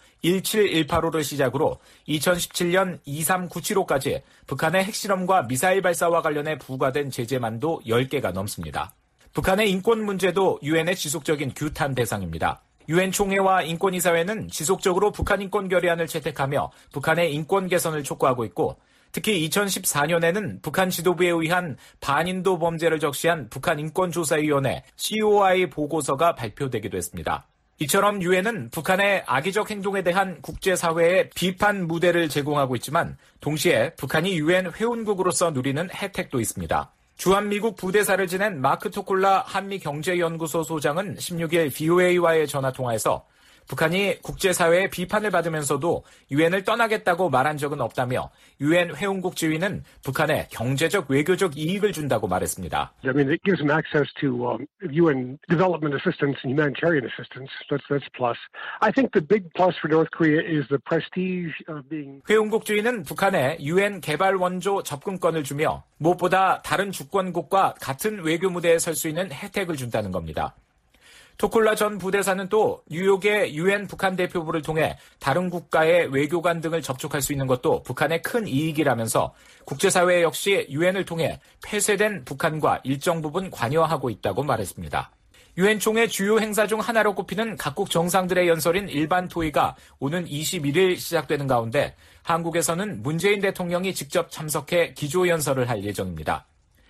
일칠일팔호를 시작으로 이천십칠 년 이삼구칠호까지 북한의 핵실험과 미사일 발사와 관련해 부과된 제재만도 열 개가 넘습니다. 북한의 인권 문제도 유엔의 지속적인 규탄 대상입니다. 유엔 총회와 인권이사회는 지속적으로 북한 인권 결의안을 채택하며 북한의 인권 개선을 촉구하고 있고, 특히 이천십사 년에는 북한 지도부에 의한 반인도 범죄를 적시한 북한 인권조사위원회 씨오아이 보고서가 발표되기도 했습니다. 이처럼 유엔은 북한의 악의적 행동에 대한 국제사회의 비판 무대를 제공하고 있지만 동시에 북한이 유엔 회원국으로서 누리는 혜택도 있습니다. 주한미국 부대사를 지낸 마크 토콜라 한미경제연구소 소장은 십육 일 브이오에이와의 전화통화에서 북한이 국제사회의 비판을 받으면서도 유엔을 떠나겠다고 말한 적은 없다며 유엔 회원국 지위는 북한에 경제적 외교적 이익을 준다고 말했습니다. I mean, it gives them access to um, 유엔 development assistance and humanitarian assistance. That's that's plus. I think the big plus for North Korea is the prestige of being. 회원국 지위는 북한에 유엔 개발 원조 접근권을 주며 무엇보다 다른 주권국과 같은 외교 무대에 설 수 있는 혜택을 준다는 겁니다. 토콜라 전 부대사는 또 뉴욕의 유엔 북한 대표부를 통해 다른 국가의 외교관 등을 접촉할 수 있는 것도 북한의 큰 이익이라면서 국제사회 역시 유엔을 통해 폐쇄된 북한과 일정 부분 관여하고 있다고 말했습니다. 유엔 총회 주요 행사 중 하나로 꼽히는 각국 정상들의 연설인 일반 토의가 오는 이십일 일 시작되는 가운데 한국에서는 문재인 대통령이 직접 참석해 기조연설을 할 예정입니다.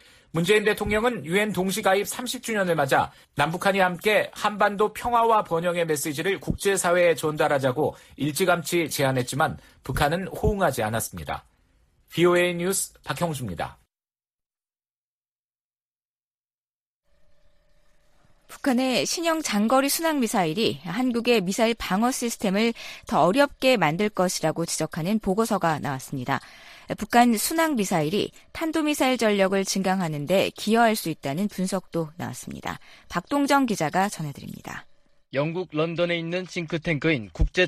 문재인 대통령은 유엔 동시가입 삼십 주년을 맞아 남북한이 함께 한반도 평화와 번영의 메시지를 국제사회에 전달하자고 일찌감치 제안했지만 북한은 호응하지 않았습니다. 브이오에이 뉴스 박형주입니다. 북한의 신형 장거리 순항미사일이 한국의 미사일 방어 시스템을 더 어렵게 만들 것이라고 지적하는 보고서가 나왔습니다. 북한 순항미사일이 탄도미사일 전력을 증강하는 데 기여할 수 있다는 분석도 나왔습니다. 박동정 기자가 전해드립니다. 영국 런던에 있는 싱크탱크인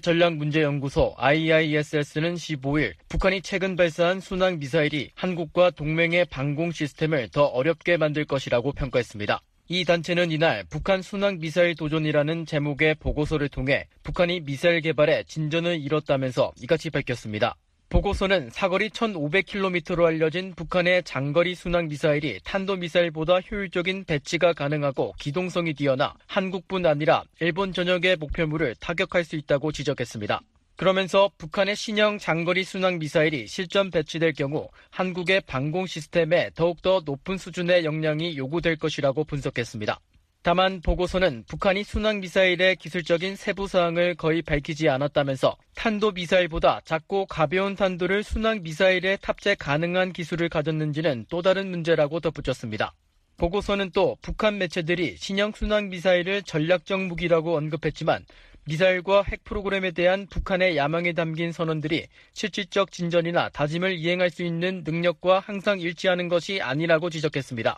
국제전략문제연구소 아이아이에스에스는 십오 일 북한이 최근 발사한 순항미사일이 한국과 동맹의 방공 시스템을 더 어렵게 만들 것이라고 평가했습니다. 이 단체는 이날 북한 순항미사일 도전이라는 제목의 보고서를 통해 북한이 미사일 개발에 진전을 이뤘다면서 이같이 밝혔습니다. 보고서는 사거리 천오백 킬로미터로 알려진 북한의 장거리 순항미사일이 탄도미사일보다 효율적인 배치가 가능하고 기동성이 뛰어나 한국뿐 아니라 일본 전역의 목표물을 타격할 수 있다고 지적했습니다. 그러면서 북한의 신형 장거리 순항미사일이 실전 배치될 경우 한국의 방공 시스템에 더욱더 높은 수준의 역량이 요구될 것이라고 분석했습니다. 다만 보고서는 북한이 순항미사일의 기술적인 세부 사항을 거의 밝히지 않았다면서 탄도미사일보다 작고 가벼운 탄도를 순항미사일에 탑재 가능한 기술을 가졌는지는 또 다른 문제라고 덧붙였습니다. 보고서는 또 북한 매체들이 신형 순항미사일을 전략적 무기라고 언급했지만 미사일과 핵 프로그램에 대한 북한의 야망에 담긴 선언들이 실질적 진전이나 다짐을 이행할 수 있는 능력과 항상 일치하는 것이 아니라고 지적했습니다.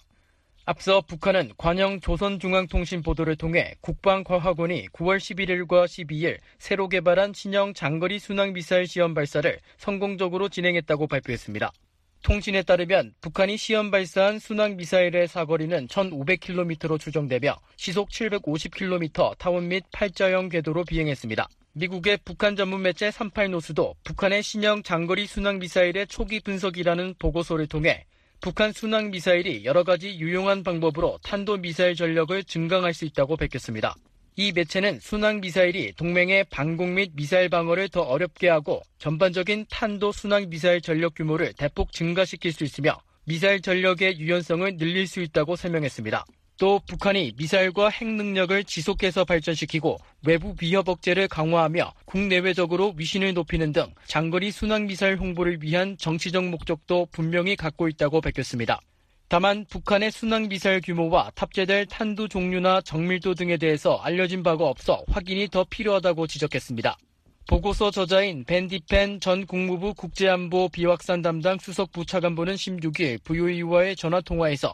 앞서 북한은 관영 조선중앙통신 보도를 통해 국방과학원이 구월 십일일과 십이일 새로 개발한 신형 장거리 순항미사일 시험 발사를 성공적으로 진행했다고 발표했습니다. 통신에 따르면 북한이 시험 발사한 순항미사일의 사거리는 천오백 킬로미터로 추정되며 시속 칠백오십 킬로미터 타원 및 팔자형 궤도로 비행했습니다. 미국의 북한 전문 매체 삼십팔 노스도 북한의 신형 장거리 순항미사일의 초기 분석이라는 보고서를 통해 북한 순항미사일이 여러 가지 유용한 방법으로 탄도미사일 전력을 증강할 수 있다고 밝혔습니다. 이 매체는 순항미사일이 동맹의 방공 및 미사일 방어를 더 어렵게 하고 전반적인 탄도 순항미사일 전력 규모를 대폭 증가시킬 수 있으며 미사일 전력의 유연성을 늘릴 수 있다고 설명했습니다. 또 북한이 미사일과 핵 능력을 지속해서 발전시키고 외부 위협 억제를 강화하며 국내외적으로 위신을 높이는 등 장거리 순항미사일 홍보를 위한 정치적 목적도 분명히 갖고 있다고 밝혔습니다. 다만 북한의 순항미사일 규모와 탑재될 탄두 종류나 정밀도 등에 대해서 알려진 바가 없어 확인이 더 필요하다고 지적했습니다. 보고서 저자인 벤 디펜 전 국무부 국제안보 비확산 담당 수석부 차관보는 십육일 브이오에이와의 전화통화에서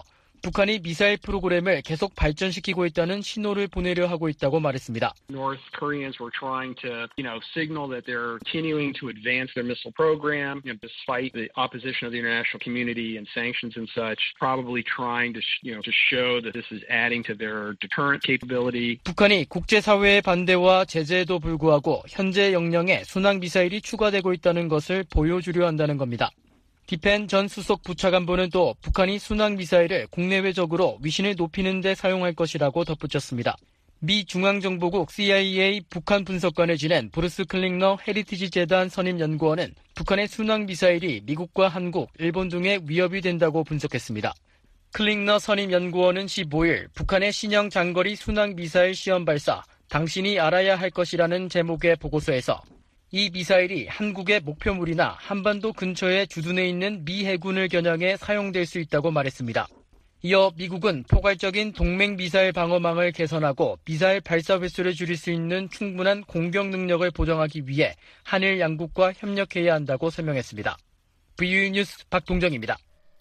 북한이 미사일 프로그램을 계속 발전시키고 있다는 신호를 보내려 하고 있다고 말했습니다. North Koreans were trying to, you know, signal that they're continuing to advance their missile program, you know, despite the opposition of the international community and sanctions and such, probably trying to, you know, to show that this is adding to their deterrent capability. 북한이 국제사회의 반대와 제재에도 불구하고 현재 역량에 순항 미사일이 추가되고 있다는 것을 보여주려 한다는 겁니다. 디펜 전 수석 부차관보는 또 북한이 순항 미사일을 국내외적으로 위신을 높이는 데 사용할 것이라고 덧붙였습니다. 미 중앙정보국 씨아이에이 북한 분석관을 지낸 브루스 클링너 헤리티지 재단 선임 연구원은 북한의 순항 미사일이 미국과 한국, 일본 등에 위협이 된다고 분석했습니다. 클링너 선임 연구원은 십오일 북한의 신형 장거리 순항 미사일 시험 발사, 당신이 알아야 할 것이라는 제목의 보고서에서 이 미사일이 한국의 목표물이나 한반도 근처에 주둔해 있는 미 해군을 겨냥해 사용될 수 있다고 말했습니다. 이어 미국은 포괄적인 동맹 미사일 방어망을 개선하고 미사일 발사 횟수를 줄일 수 있는 충분한 공격 능력을 보장하기 위해 한일 양국과 협력해야 한다고 설명했습니다. 브이오에이 뉴스 박동정입니다.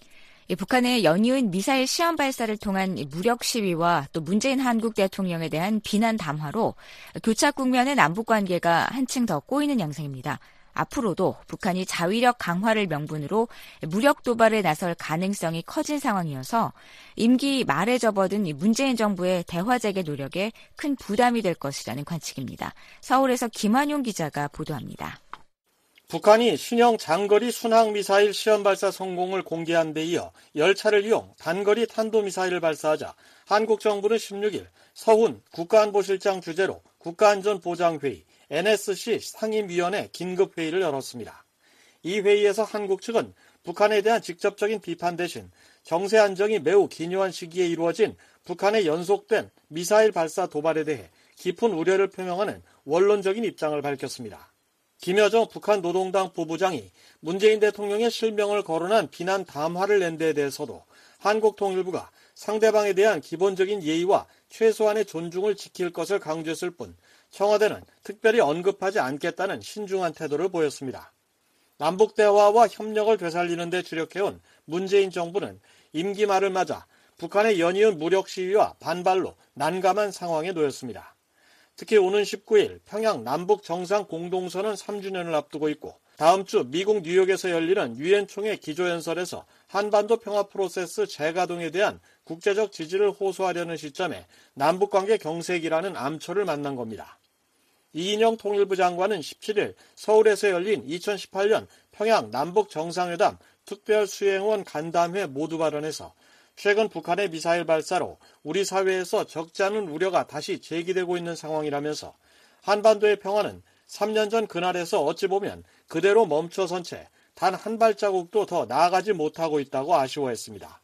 북한의 연이은 미사일 시험 발사를 통한 무력 시위와 또 문재인 한국 대통령에 대한 비난 담화로 교착 국면의 남북 관계가 한층 더 꼬이는 양상입니다. 앞으로도 북한이 자위력 강화를 명분으로 무력 도발에 나설 가능성이 커진 상황이어서 임기 말에 접어든 문재인 정부의 대화 재개 노력에 큰 부담이 될 것이라는 관측입니다. 서울에서 김환용 기자가 보도합니다. 북한이 신형 장거리 순항미사일 시험 발사 성공을 공개한 데 이어 열차를 이용 단거리 탄도미사일을 발사하자 한국 정부는 십육일 서훈 국가안보실장 주재로 국가안전보장회의 엔에스씨 상임위원회 긴급회의를 열었습니다. 이 회의에서 한국 측은 북한에 대한 직접적인 비판 대신 정세 안정이 매우 기묘한 시기에 이루어진 북한의 연속된 미사일 발사 도발에 대해 깊은 우려를 표명하는 원론적인 입장을 밝혔습니다. 김여정 북한 노동당 부부장이 문재인 대통령의 실명을 거론한 비난 담화를 낸 데에 대해서도 한국통일부가 상대방에 대한 기본적인 예의와 최소한의 존중을 지킬 것을 강조했을 뿐 청와대는 특별히 언급하지 않겠다는 신중한 태도를 보였습니다. 남북 대화와 협력을 되살리는 데 주력해온 문재인 정부는 임기 말을 맞아 북한의 연이은 무력 시위와 반발로 난감한 상황에 놓였습니다. 특히 오는 십구일 평양 남북 정상 공동선언 삼 주년을 앞두고 있고 다음 주 미국 뉴욕에서 열리는 유엔 총회 기조연설에서 한반도 평화 프로세스 재가동에 대한 국제적 지지를 호소하려는 시점에 남북관계 경색이라는 암초를 만난 겁니다. 이인영 통일부 장관은 십칠일 서울에서 열린 이천십팔년 평양 남북 정상회담 특별 수행원 간담회 모두 발언에서 최근 북한의 미사일 발사로 우리 사회에서 적지 않은 우려가 다시 제기되고 있는 상황이라면서 한반도의 평화는 삼 년 전 그날에서 어찌 보면 그대로 멈춰선 채 단 한 발자국도 더 나아가지 못하고 있다고 아쉬워했습니다.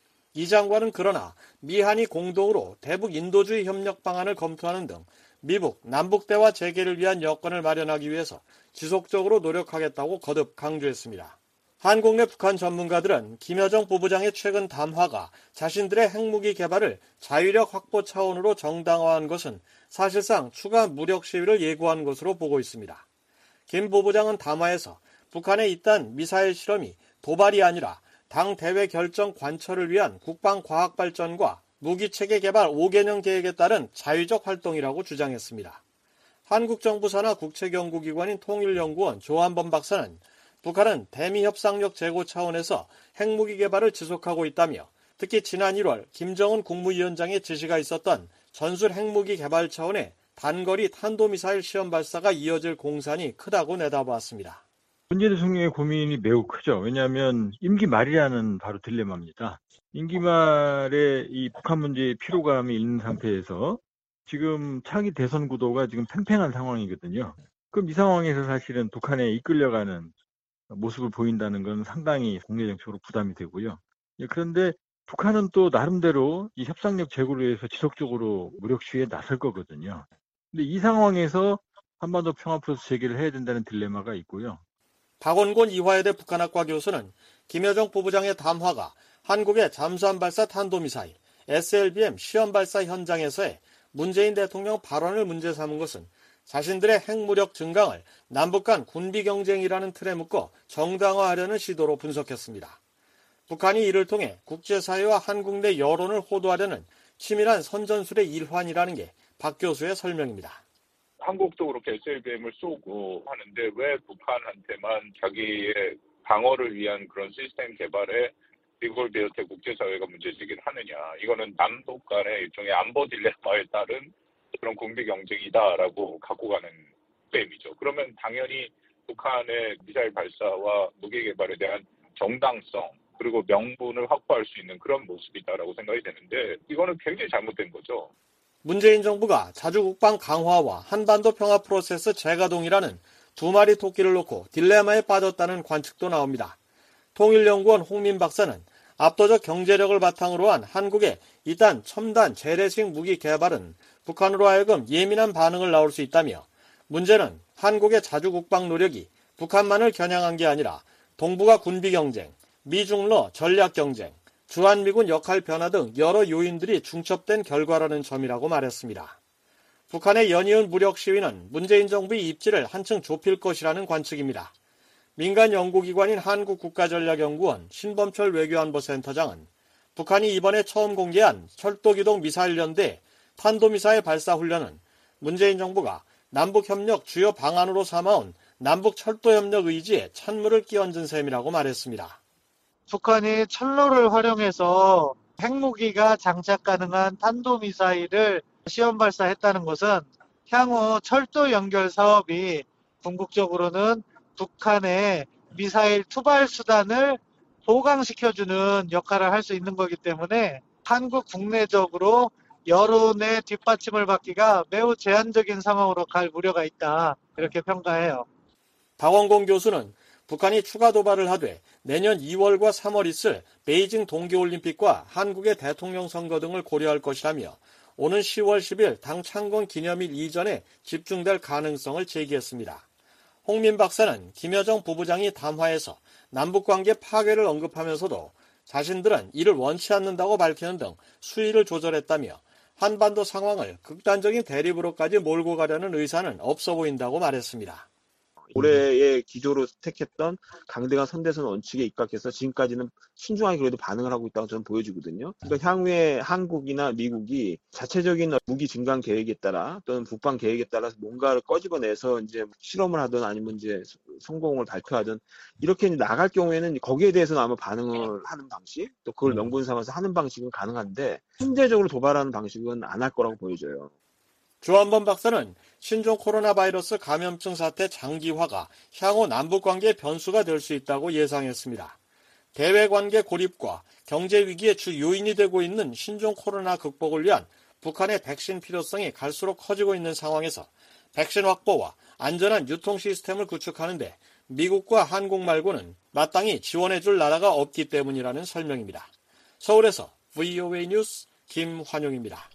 이 장관은 그러나 미한이 공동으로 대북 인도주의 협력 방안을 검토하는 등 미북, 남북 대화 재개를 위한 여건을 마련하기 위해서 지속적으로 노력하겠다고 거듭 강조했습니다. 한국 내 북한 전문가들은 김여정 부부장의 최근 담화가 자신들의 핵무기 개발을 자위력 확보 차원으로 정당화한 것은 사실상 추가 무력 시위를 예고한 것으로 보고 있습니다. 김 부부장은 담화에서 북한의 이딴 미사일 실험이 도발이 아니라 당 대외 결정 관철을 위한 국방과학 발전과 무기체계 개발 오 개년 계획에 따른 자위적 활동이라고 주장했습니다. 한국 정부 산하 국책연구기관인 통일연구원 조한범 박사는 북한은 대미 협상력 제고 차원에서 핵무기 개발을 지속하고 있다며 특히 지난 일월 김정은 국무위원장의 지시가 있었던 전술 핵무기 개발 차원의 단거리 탄도미사일 시험 발사가 이어질 공산이 크다고 내다보았습니다. 문재인 대통령의 고민이 매우 크죠. 왜냐하면 임기 말이라는 바로 딜레마입니다. 임기 말에 이 북한 문제의 피로감이 있는 상태에서 지금 차기 대선 구도가 지금 팽팽한 상황이거든요. 그럼 이 상황에서 사실은 북한에 이끌려가는 모습을 보인다는 건 상당히 국내 정책으로 부담이 되고요. 그런데 북한은 또 나름대로 이 협상력 제고를 위해서 지속적으로 무력 시위에 나설 거거든요. 근데 이 상황에서 한반도 평화 프로세스 재개를 해야 된다는 딜레마가 있고요. 박원곤 이화여대 북한학과 교수는 김여정 부부장의 담화가 한국의 잠수함 발사 탄도미사일 에스엘비엠 시험 발사 현장에서의 문재인 대통령 발언을 문제 삼은 것은 자신들의 핵무력 증강을 남북 간 군비 경쟁이라는 틀에 묶어 정당화하려는 시도로 분석했습니다. 북한이 이를 통해 국제사회와 한국 내 여론을 호도하려는 치밀한 선전술의 일환이라는 게 박 교수의 설명입니다. 한국도 그렇게 에스엘비엠을 쏘고 하는데 왜 북한한테만 자기의 방어를 위한 그런 시스템 개발에 미국을 비롯해 국제사회가 문제제기를 하느냐. 이거는 남북 간의 일종의 안보 딜레마에 따른 그런 군비 경쟁이다라고 갖고 가는 게임이죠. 그러면 당연히 북한의 미사일 발사와 무기 개발에 대한 정당성 그리고 명분을 확보할 수 있는 그런 모습이다라고 생각이 되는데 이거는 굉장히 잘못된 거죠. 문재인 정부가 자주국방 강화와 한반도 평화 프로세스 재가동이라는 두 마리 토끼를 놓고 딜레마에 빠졌다는 관측도 나옵니다. 통일연구원 홍민 박사는 압도적 경제력을 바탕으로 한 한국의 이단 첨단 재래식 무기 개발은 북한으로 하여금 예민한 반응을 낳을 수 있다며 문제는 한국의 자주국방 노력이 북한만을 겨냥한 게 아니라 동북아 군비 경쟁, 미중러 전략 경쟁, 주한미군 역할 변화 등 여러 요인들이 중첩된 결과라는 점이라고 말했습니다. 북한의 연이은 무력 시위는 문재인 정부의 입지를 한층 좁힐 것이라는 관측입니다. 민간 연구기관인 한국국가전략연구원 신범철 외교안보센터장은 북한이 이번에 처음 공개한 철도기동 미사일연대 탄도미사일 발사 훈련은 문재인 정부가 남북협력 주요 방안으로 삼아온 남북철도협력 의지에 찬물을 끼얹은 셈이라고 말했습니다. 북한이 철로를 활용해서 핵무기가 장착 가능한 탄도미사일을 시험 발사했다는 것은 향후 철도 연결 사업이 궁극적으로는 북한의 미사일 투발 수단을 보강시켜주는 역할을 할 수 있는 거기 때문에 한국 국내적으로 여론의 뒷받침을 받기가 매우 제한적인 상황으로 갈 우려가 있다. 이렇게 평가해요. 박원공 교수는 북한이 추가 도발을 하되 내년 이월과 삼월 있을 베이징 동계올림픽과 한국의 대통령 선거 등을 고려할 것이라며 오는 시월 십일 당 창건 기념일 이전에 집중될 가능성을 제기했습니다. 홍민 박사는 김여정 부부장이 담화에서 남북관계 파괴를 언급하면서도 자신들은 이를 원치 않는다고 밝히는 등 수위를 조절했다며 한반도 상황을 극단적인 대립으로까지 몰고 가려는 의사는 없어 보인다고 말했습니다. 올해의 기조로 택했던 강대강 선대선 원칙에 입각해서 지금까지는 신중하게 그래도 반응을 하고 있다고 저는 보여지거든요. 그러니까 향후에 한국이나 미국이 자체적인 무기 증강 계획에 따라 또는 북방 계획에 따라서 뭔가를 꺼집어내서 이제 실험을 하든 아니면 이제 성공을 발표하든 이렇게 나갈 경우에는 거기에 대해서는 아마 반응을 하는 방식 또 그걸 명분 삼아서 하는 방식은 가능한데 현대적으로 도발하는 방식은 안 할 거라고 보여져요. 조한범 박사는 신종 코로나 바이러스 감염증 사태 장기화가 향후 남북관계의 변수가 될 수 있다고 예상했습니다. 대외관계 고립과 경제위기의 주 요인이 되고 있는 신종 코로나 극복을 위한 북한의 백신 필요성이 갈수록 커지고 있는 상황에서 백신 확보와 안전한 유통 시스템을 구축하는데 미국과 한국 말고는 마땅히 지원해줄 나라가 없기 때문이라는 설명입니다. 서울에서 브이오에이 뉴스 김환용입니다.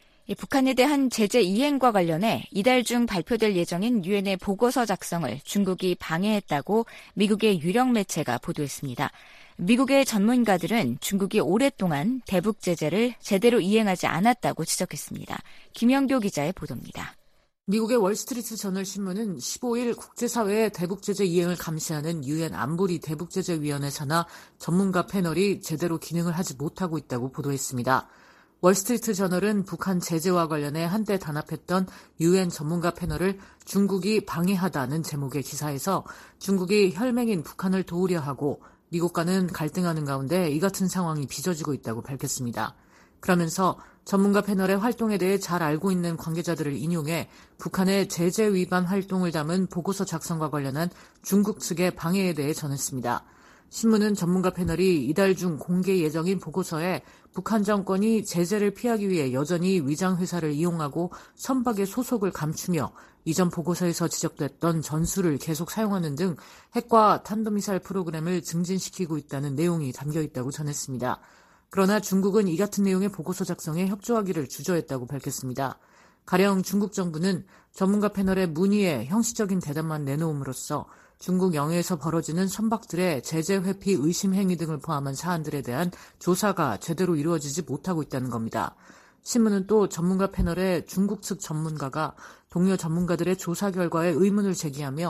북한에 대한 제재 이행과 관련해 이달 중 발표될 예정인 유엔의 보고서 작성을 중국이 방해했다고 미국의 유력 매체가 보도했습니다. 미국의 전문가들은 중국이 오랫동안 대북 제재를 제대로 이행하지 않았다고 지적했습니다. 김영교 기자의 보도입니다. 미국의 월스트리트 저널 신문은 십오일 국제사회의 대북 제재 이행을 감시하는 유엔 안보리 대북제재위원회 산하 전문가 패널이 제대로 기능을 하지 못하고 있다고 보도했습니다. 월스트리트 저널은 북한 제재와 관련해 한때 단합했던 유엔 전문가 패널을 중국이 방해하다는 제목의 기사에서 중국이 혈맹인 북한을 도우려 하고 미국과는 갈등하는 가운데 이 같은 상황이 빚어지고 있다고 밝혔습니다. 그러면서 전문가 패널의 활동에 대해 잘 알고 있는 관계자들을 인용해 북한의 제재 위반 활동을 담은 보고서 작성과 관련한 중국 측의 방해에 대해 전했습니다. 신문은 전문가 패널이 이달 중 공개 예정인 보고서에 북한 정권이 제재를 피하기 위해 여전히 위장회사를 이용하고 선박의 소속을 감추며 이전 보고서에서 지적됐던 전술을 계속 사용하는 등 핵과 탄도미사일 프로그램을 증진시키고 있다는 내용이 담겨 있다고 전했습니다. 그러나 중국은 이 같은 내용의 보고서 작성에 협조하기를 주저했다고 밝혔습니다. 가령 중국 정부는 전문가 패널의 문의에 형식적인 대답만 내놓음으로써 중국 영해에서 벌어지는 선박들의 제재 회피 의심 행위 등을 포함한 사안들에 대한 조사가 제대로 이루어지지 못하고 있다는 겁니다. 신문은 또 전문가 패널의 중국 측 전문가가 동료 전문가들의 조사 결과에 의문을 제기하며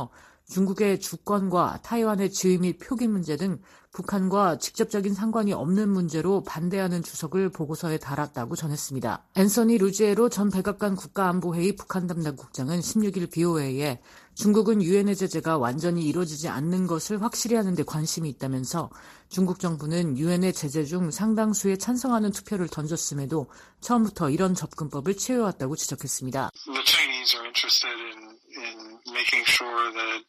중국의 주권과 타이완의 지위 및 표기 문제 등 북한과 직접적인 상관이 없는 문제로 반대하는 주석을 보고서에 달았다고 전했습니다. 앤서니 루지에로 전 백악관 국가안보회의 북한 담당 국장은 십육 일 비오에이에 중국은 유엔의 제재가 완전히 이루어지지 않는 것을 확실히 하는 데 관심이 있다면서 중국 정부는 유엔의 제재 중 상당수에 찬성하는 투표를 던졌음에도 처음부터 이런 접근법을 취해왔다고 지적했습니다. The Chinese are interested in, in making sure that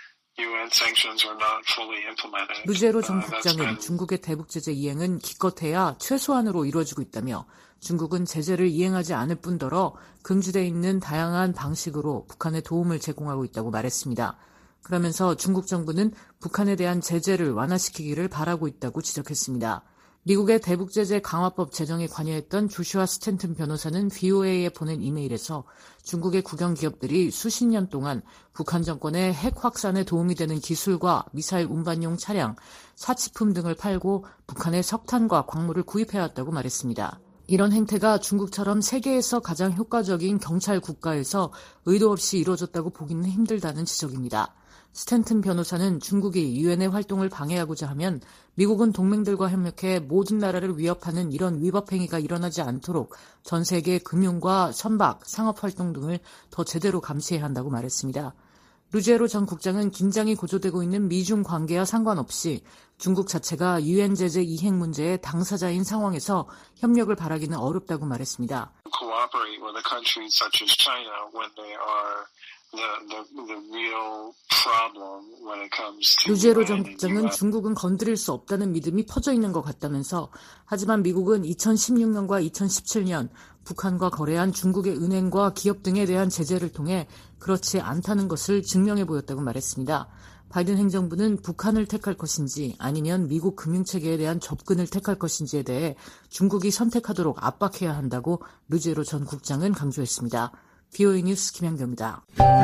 유엔 sanctions are not fully implemented. 루제로 전 국장은 중국의 대북 제재 이행은 기껏해야 최소한으로 이루어지고 있다며 중국은 제재를 이행하지 않을 뿐더러 금지되어 있는 다양한 방식으로 북한에 도움을 제공하고 있다고 말했습니다. 그러면서 중국 정부는 북한에 대한 제재를 완화시키기를 바라고 있다고 지적했습니다. 미국의 대북 제재 강화법 제정에 관여했던 조슈아 스탠튼 변호사는 비오에이에 보낸 이메일에서 중국의 국영 기업들이 수십 년 동안 북한 정권의 핵 확산에 도움이 되는 기술과 미사일 운반용 차량, 사치품 등을 팔고 북한의 석탄과 광물을 구입해왔다고 말했습니다. 이런 행태가 중국처럼 세계에서 가장 효과적인 경찰 국가에서 의도 없이 이루어졌다고 보기는 힘들다는 지적입니다. 스탠튼 변호사는 중국이 유엔의 활동을 방해하고자 하면 미국은 동맹들과 협력해 모든 나라를 위협하는 이런 위법 행위가 일어나지 않도록 전 세계 금융과 선박, 상업활동 등을 더 제대로 감시해야 한다고 말했습니다. 루제로 전 국장은 긴장이 고조되고 있는 미중 관계와 상관없이 중국 자체가 유엔 제재 이행 문제의 당사자인 상황에서 협력을 바라기는 어렵다고 말했습니다. Cooperate with a country such as China when they are the the the real problem when it comes to. 루제로 전 국장은 중국은 건드릴 수 없다는 믿음이 퍼져 있는 것 같다면서 하지만 미국은 이천십육 년과 이천십칠 년 북한과 거래한 중국의 은행과 기업 등에 대한 제재를 통해 그렇지 않다는 것을 증명해 보였다고 말했습니다. 바이든 행정부는 북한을 택할 것인지 아니면 미국 금융체계에 대한 접근을 택할 것인지에 대해 중국이 선택하도록 압박해야 한다고 루제로 전 국장은 강조했습니다. 비오에이 뉴스 김현경입니다.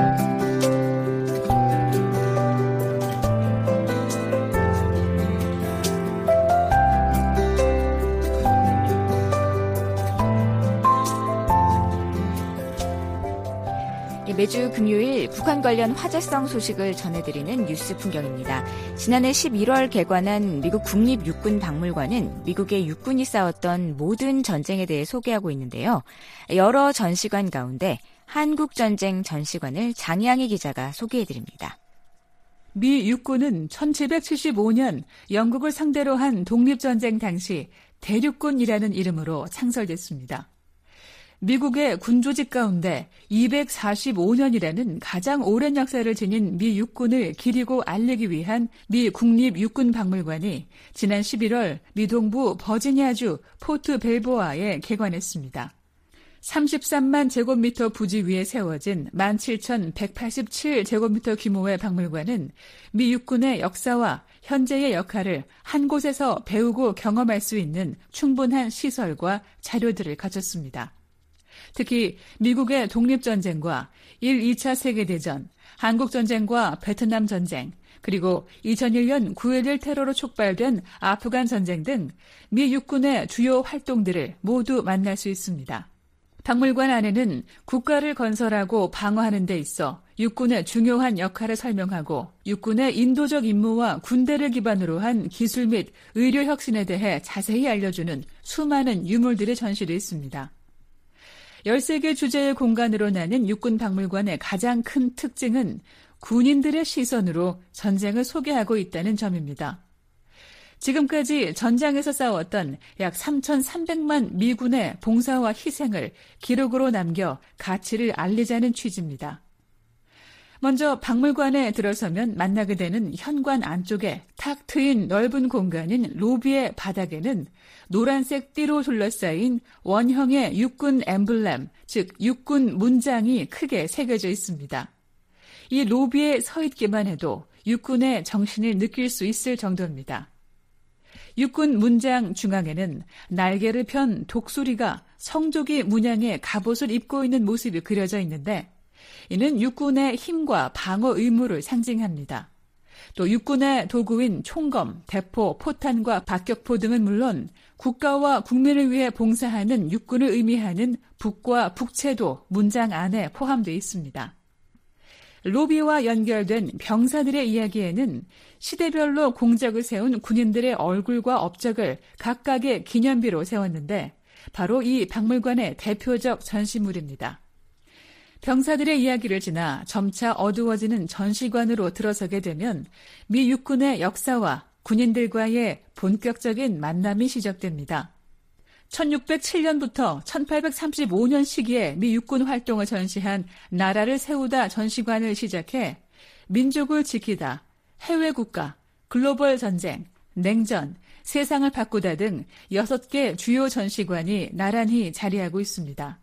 매주 금요일 북한 관련 화제성 소식을 전해드리는 뉴스 풍경입니다. 지난해 십일월 개관한 미국 국립육군박물관은 미국의 육군이 싸웠던 모든 전쟁에 대해 소개하고 있는데요. 여러 전시관 가운데 한국전쟁 전시관을 장양희 기자가 소개해드립니다. 미 육군은 천칠백칠십오 년 영국을 상대로 한 독립전쟁 당시 대륙군이라는 이름으로 창설됐습니다. 미국의 군조직 가운데 이백사십오 년이라는 가장 오랜 역사를 지닌 미 육군을 기리고 알리기 위한 미 국립육군박물관이 지난 십일월 미 동부 버지니아주 포트 벨보아에 개관했습니다. 삼십삼만 제곱미터 부지 위에 세워진 만 칠천백팔십칠 제곱미터 규모의 박물관은 미 육군의 역사와 현재의 역할을 한 곳에서 배우고 경험할 수 있는 충분한 시설과 자료들을 갖췄습니다. 특히 미국의 독립전쟁과 일, 이 차 세계대전, 한국전쟁과 베트남전쟁, 그리고 이천일 년 구일일 테러로 촉발된 아프간 전쟁 등 미 육군의 주요 활동들을 모두 만날 수 있습니다. 박물관 안에는 국가를 건설하고 방어하는 데 있어 육군의 중요한 역할을 설명하고 육군의 인도적 임무와 군대를 기반으로 한 기술 및 의료 혁신에 대해 자세히 알려주는 수많은 유물들이 전시되어 있습니다. 열세 개 주제의 공간으로 나뉜 육군박물관의 가장 큰 특징은 군인들의 시선으로 전쟁을 소개하고 있다는 점입니다. 지금까지 전장에서 싸웠던 약 삼천삼백만 미군의 봉사와 희생을 기록으로 남겨 가치를 알리자는 취지입니다. 먼저 박물관에 들어서면 만나게 되는 현관 안쪽에 탁 트인 넓은 공간인 로비의 바닥에는 노란색 띠로 둘러싸인 원형의 육군 엠블렘, 즉 육군 문장이 크게 새겨져 있습니다. 이 로비에 서 있기만 해도 육군의 정신을 느낄 수 있을 정도입니다. 육군 문장 중앙에는 날개를 편 독수리가 성조기 문양의 갑옷을 입고 있는 모습이 그려져 있는데 이는 육군의 힘과 방어 의무를 상징합니다. 또 육군의 도구인 총검, 대포, 포탄과 박격포 등은 물론 국가와 국민을 위해 봉사하는 육군을 의미하는 북과 북채도 문장 안에 포함되어 있습니다. 로비와 연결된 병사들의 이야기에는 시대별로 공적을 세운 군인들의 얼굴과 업적을 각각의 기념비로 세웠는데 바로 이 박물관의 대표적 전시물입니다. 병사들의 이야기를 지나 점차 어두워지는 전시관으로 들어서게 되면 미 육군의 역사와 군인들과의 본격적인 만남이 시작됩니다. 천육백칠 년부터 천팔백삼십오 년 시기에 미 육군 활동을 전시한 나라를 세우다 전시관을 시작해 민족을 지키다, 해외 국가, 글로벌 전쟁, 냉전, 세상을 바꾸다 등 여섯 개 주요 전시관이 나란히 자리하고 있습니다.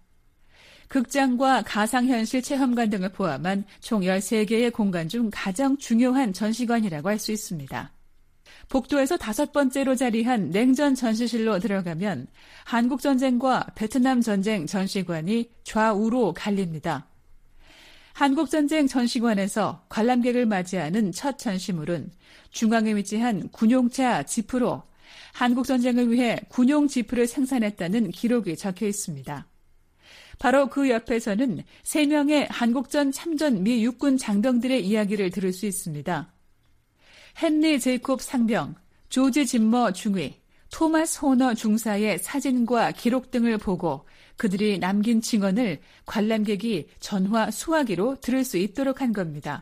극장과 가상현실 체험관 등을 포함한 총 열세 개의 공간 중 가장 중요한 전시관이라고 할 수 있습니다. 복도에서 다섯 번째로 자리한 냉전 전시실로 들어가면 한국전쟁과 베트남전쟁 전시관이 좌우로 갈립니다. 한국전쟁 전시관에서 관람객을 맞이하는 첫 전시물은 중앙에 위치한 군용차 지프로 한국전쟁을 위해 군용 지프를 생산했다는 기록이 적혀 있습니다. 바로 그 옆에서는 세 명의 한국전 참전 미 육군 장병들의 이야기를 들을 수 있습니다. 헨리 제이콥 상병, 조지 짐머 중위, 토마스 호너 중사의 사진과 기록 등을 보고 그들이 남긴 증언을 관람객이 전화 수화기로 들을 수 있도록 한 겁니다.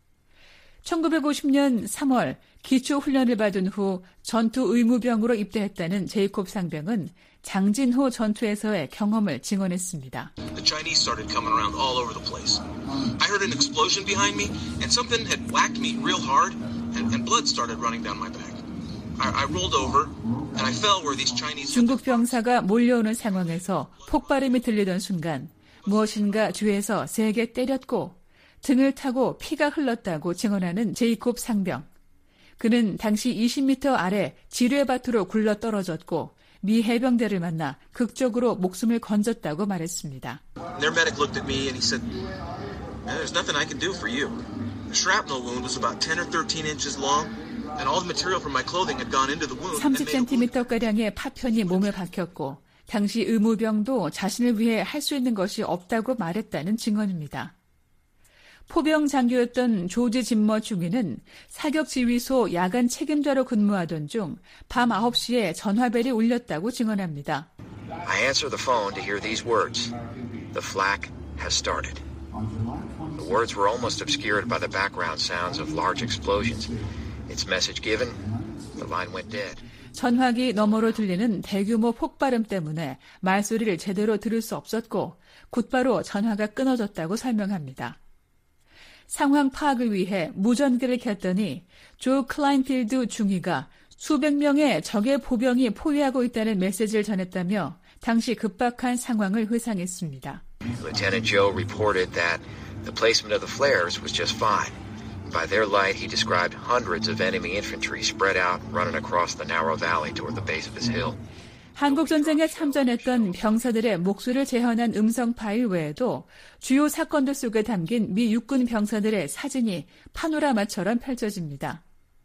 천구백오십 년 삼월 기초훈련을 받은 후 전투 의무병으로 입대했다는 제이콥 상병은 장진호 전투에서의 경험을 증언했습니다. The Chinese started coming around all over the place. I heard an explosion behind me and something had whacked me real hard and, and blood started running down my back. I, I rolled over and I fell where these Chinese... 중국 병사가 몰려오는 상황에서 폭발음이 들리던 순간 무엇인가 뒤에서 세게 때렸고 등을 타고 피가 흘렀다고 증언하는 제이콥 상병. 그는 당시 이십 미터 아래 지뢰밭으로 굴러 떨어졌고 미 해병대를 만나 극적으로 목숨을 건졌다고 말했습니다. Their medic looked at me and he said, "There's nothing I can do for you. The shrapnel wound was about ten or thirteen inches long, and all the material from my clothing had gone into the wound." 삼십 센티미터가량의 파편이 몸에 박혔고 당시 의무병도 자신을 위해 할 수 있는 것이 없다고 말했다는 증언입니다. 포병 장교였던 조지 짐머 중위는 사격지휘소 야간 책임자로 근무하던 중 밤 아홉 시에 전화벨이 울렸다고 증언합니다. I answer the phone to hear these words. The flak has started. The words were almost obscured by the background sounds of large explosions. Its message given, the line went dead. 전화기 너머로 들리는 대규모 폭발음 때문에 말소리를 제대로 들을 수 없었고 곧바로 전화가 끊어졌다고 설명합니다. 상황 파악을 위해 무전기를 켰더니 조 클라인필드 중위가 수백 명의 적의 보병이 포위하고 있다는 메시지를 전했다며 당시 급박한 상황을 회상했습니다. Lieutenant Joe reported that the placement of the flares was just fine. By their light, he described hundreds of enemy infantry spread out running across the narrow valley toward the base of his hill. 한국전쟁에 참전했던 병사들의 목소리를 재현한 음성 파일 외에도 주요 사건들 속에 담긴 미 육군 병사들의 사진이 파노라마처럼 펼쳐집니다.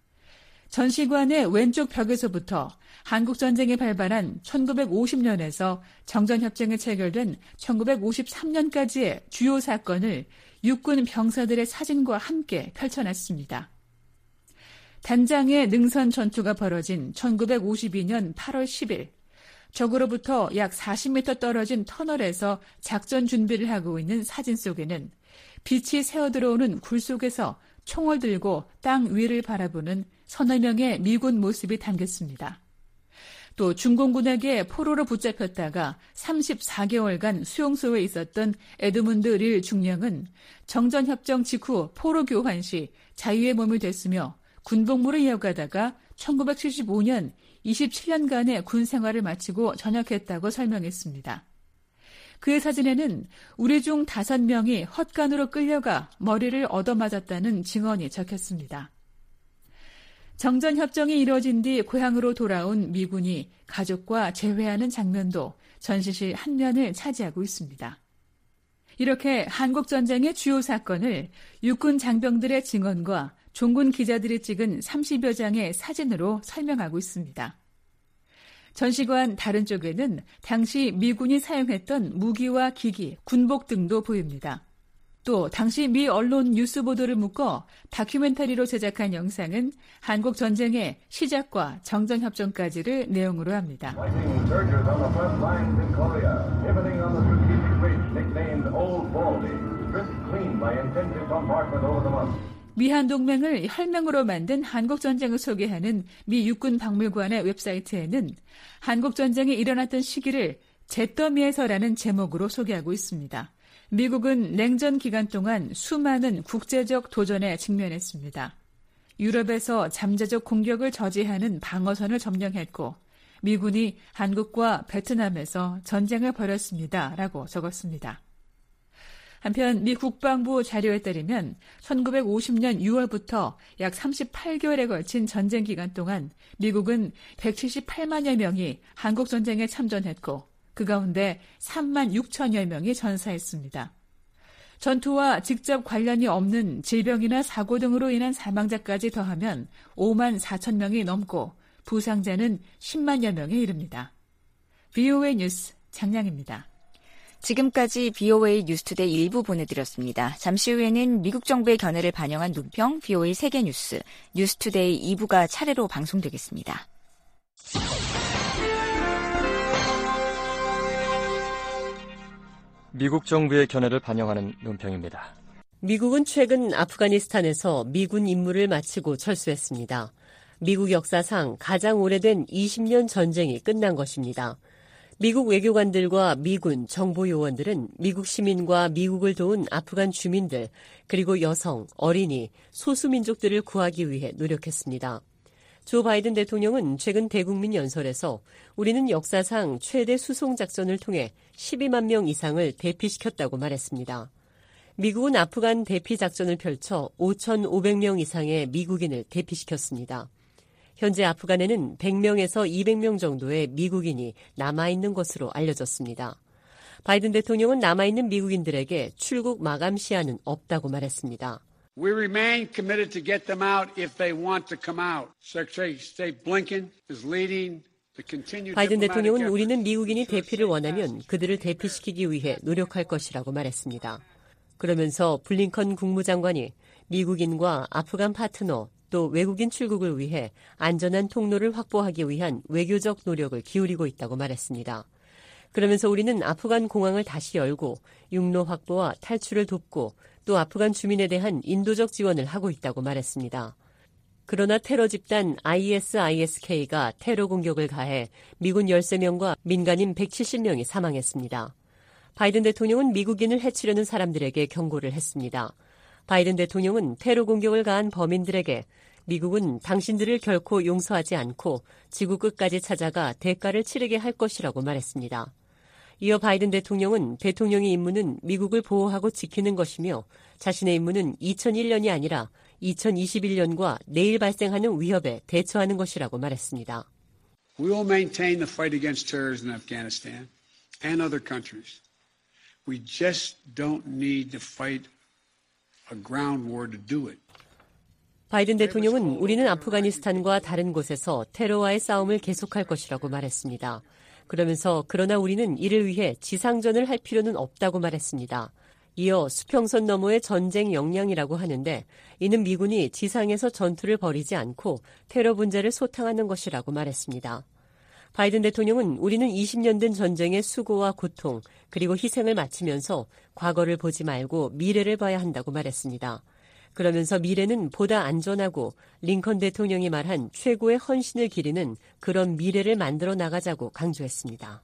전시관의 왼쪽 벽에서부터 한국전쟁이 발발한 천구백오십 년에서 정전협정이 체결된 천구백오십삼 년까지의 주요 사건을 육군 병사들의 사진과 함께 펼쳐놨습니다. 단장의 능선 전투가 벌어진 천구백오십이 년 팔월 십일 적으로부터 약 사십 미터 떨어진 터널에서 작전 준비를 하고 있는 사진 속에는 빛이 새어들어오는 굴 속에서 총을 들고 땅 위를 바라보는 서너 명의 미군 모습이 담겼습니다. 또 중공군에게 포로로 붙잡혔다가 삼십사 개월간 수용소에 있었던 에드문드 릴 중령은 정전협정 직후 포로 교환 시 자유의 몸이 됐으며 군복무를 이어가다가 천구백칠십오 년 이십칠 년간의 군 생활을 마치고 전역했다고 설명했습니다. 그의 사진에는 우리 중 다섯 명이 헛간으로 끌려가 머리를 얻어맞았다는 증언이 적혔습니다. 정전협정이 이뤄진 뒤 고향으로 돌아온 미군이 가족과 재회하는 장면도 전시실 한 면을 차지하고 있습니다. 이렇게 한국전쟁의 주요 사건을 육군 장병들의 증언과 종군 기자들이 찍은 삼십여 장의 사진으로 설명하고 있습니다. 전시관 다른 쪽에는 당시 미군이 사용했던 무기와 기기, 군복 등도 보입니다. 또 당시 미 언론 뉴스 보도를 묶어 다큐멘터리로 제작한 영상은 한국 전쟁의 시작과 정전협정까지를 내용으로 합니다. 미한 동맹을 혈맹으로 만든 한국 전쟁을 소개하는 미 육군 박물관의 웹사이트에는 한국 전쟁이 일어났던 시기를 잿더미에서라는 제목으로 소개하고 있습니다. 미국은 냉전 기간 동안 수많은 국제적 도전에 직면했습니다. 유럽에서 잠재적 공격을 저지하는 방어선을 점령했고 미군이 한국과 베트남에서 전쟁을 벌였습니다. 라고 적었습니다. 한편 미 국방부 자료에 따르면 천구백오십 년 유월부터 약 삼십팔 개월에 걸친 전쟁 기간 동안 미국은 백칠십팔만여 명이 한국 전쟁에 참전했고 그 가운데 삼만 육천여 명이 전사했습니다. 전투와 직접 관련이 없는 질병이나 사고 등으로 인한 사망자까지 더하면 오만 사천 명이 넘고 부상자는 십만여 명에 이릅니다. 브이오에이 뉴스 장량입니다. 지금까지 브이오에이 뉴스투데이 일부 보내드렸습니다. 잠시 후에는 미국 정부의 견해를 반영한 논평 브이오에이 세계뉴스, 뉴스투데이 이 부가 차례로 방송되겠습니다. 미국 정부의 견해를 반영하는 논평입니다. 미국은 최근 아프가니스탄에서 미군 임무를 마치고 철수했습니다. 미국 역사상 가장 오래된 이십 년 전쟁이 끝난 것입니다. 미국 외교관들과 미군, 정보 요원들은 미국 시민과 미국을 도운 아프간 주민들, 그리고 여성, 어린이, 소수민족들을 구하기 위해 노력했습니다. 조 바이든 대통령은 최근 대국민 연설에서 우리는 역사상 최대 수송작전을 통해 십이만 명 이상을 대피시켰다고 말했습니다. 미국은 아프간 대피작전을 펼쳐 오천오백 명 이상의 미국인을 대피시켰습니다. 현재 아프간에는 백 명에서 이백 명 정도의 미국인이 남아있는 것으로 알려졌습니다. 바이든 대통령은 남아있는 미국인들에게 출국 마감 시한은 없다고 말했습니다. We remain committed to get them out if they want to come out. Secretary of State Blinken is leading the continued 바이든 대통령은 우리는 미국인이 대피를 원하면 그들을 대피시키기 위해 노력할 것이라고 말했습니다. 그러면서 블링컨 국무장관이 미국인과 아프간 파트너 또 외국인 출국을 위해 안전한 통로를 확보하기 위한 외교적 노력을 기울이고 있다고 말했습니다. 그러면서 우리는 아프간 공항을 다시 열고 육로 확보와 탈출을 돕고 또 아프간 주민에 대한 인도적 지원을 하고 있다고 말했습니다. 그러나 테러 집단 아이에스아이에스케이가 테러 공격을 가해 미군 열세 명과 민간인 백칠십 명이 사망했습니다. 바이든 대통령은 미국인을 해치려는 사람들에게 경고를 했습니다. 바이든 대통령은 테러 공격을 가한 범인들에게 미국은 당신들을 결코 용서하지 않고 지구 끝까지 찾아가 대가를 치르게 할 것이라고 말했습니다. 이어 바이든 대통령은 대통령의 임무는 미국을 보호하고 지키는 것이며 자신의 임무는 이천일 년이 아니라 이천이십일 년과 내일 발생하는 위협에 대처하는 것이라고 말했습니다. We will maintain the fight against terrorism in Afghanistan and other countries. We just don't need to fight a ground war to do it. 바이든 대통령은 우리는 아프가니스탄과 다른 곳에서 테러와의 싸움을 계속할 것이라고 말했습니다. 그러면서 그러나 우리는 이를 위해 지상전을 할 필요는 없다고 말했습니다. 이어 수평선 너머의 전쟁 역량이라고 하는데 이는 미군이 지상에서 전투를 벌이지 않고 테러 분자를 소탕하는 것이라고 말했습니다. 바이든 대통령은 우리는 이십 년 된 전쟁의 수고와 고통 그리고 희생을 마치면서 과거를 보지 말고 미래를 봐야 한다고 말했습니다. 그러면서 미래는 보다 안전하고 링컨 대통령이 말한 최고의 헌신을 기리는 그런 미래를 만들어 나가자고 강조했습니다.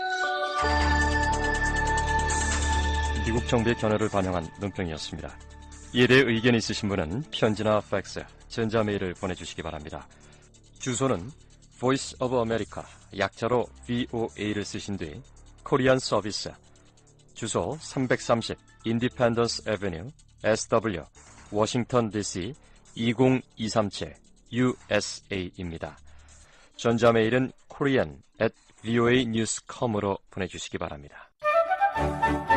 미국 정부의 견해를 반영한 논평이었습니다. 이에 대해 의견이 있으신 분은 편지나 팩스, 전자메일을 보내주시기 바랍니다. 주소는 Voice of America, 약자로 브이오에이를 쓰신 뒤 코리안 서비스, 주소 삼백삼십 인디펜던스 애비뉴, 에스더블유, 워싱턴 디씨 이공이삼칠 유에스에이입니다. 전자메일은 korean at voanews dot com으로 보내주시기 바랍니다.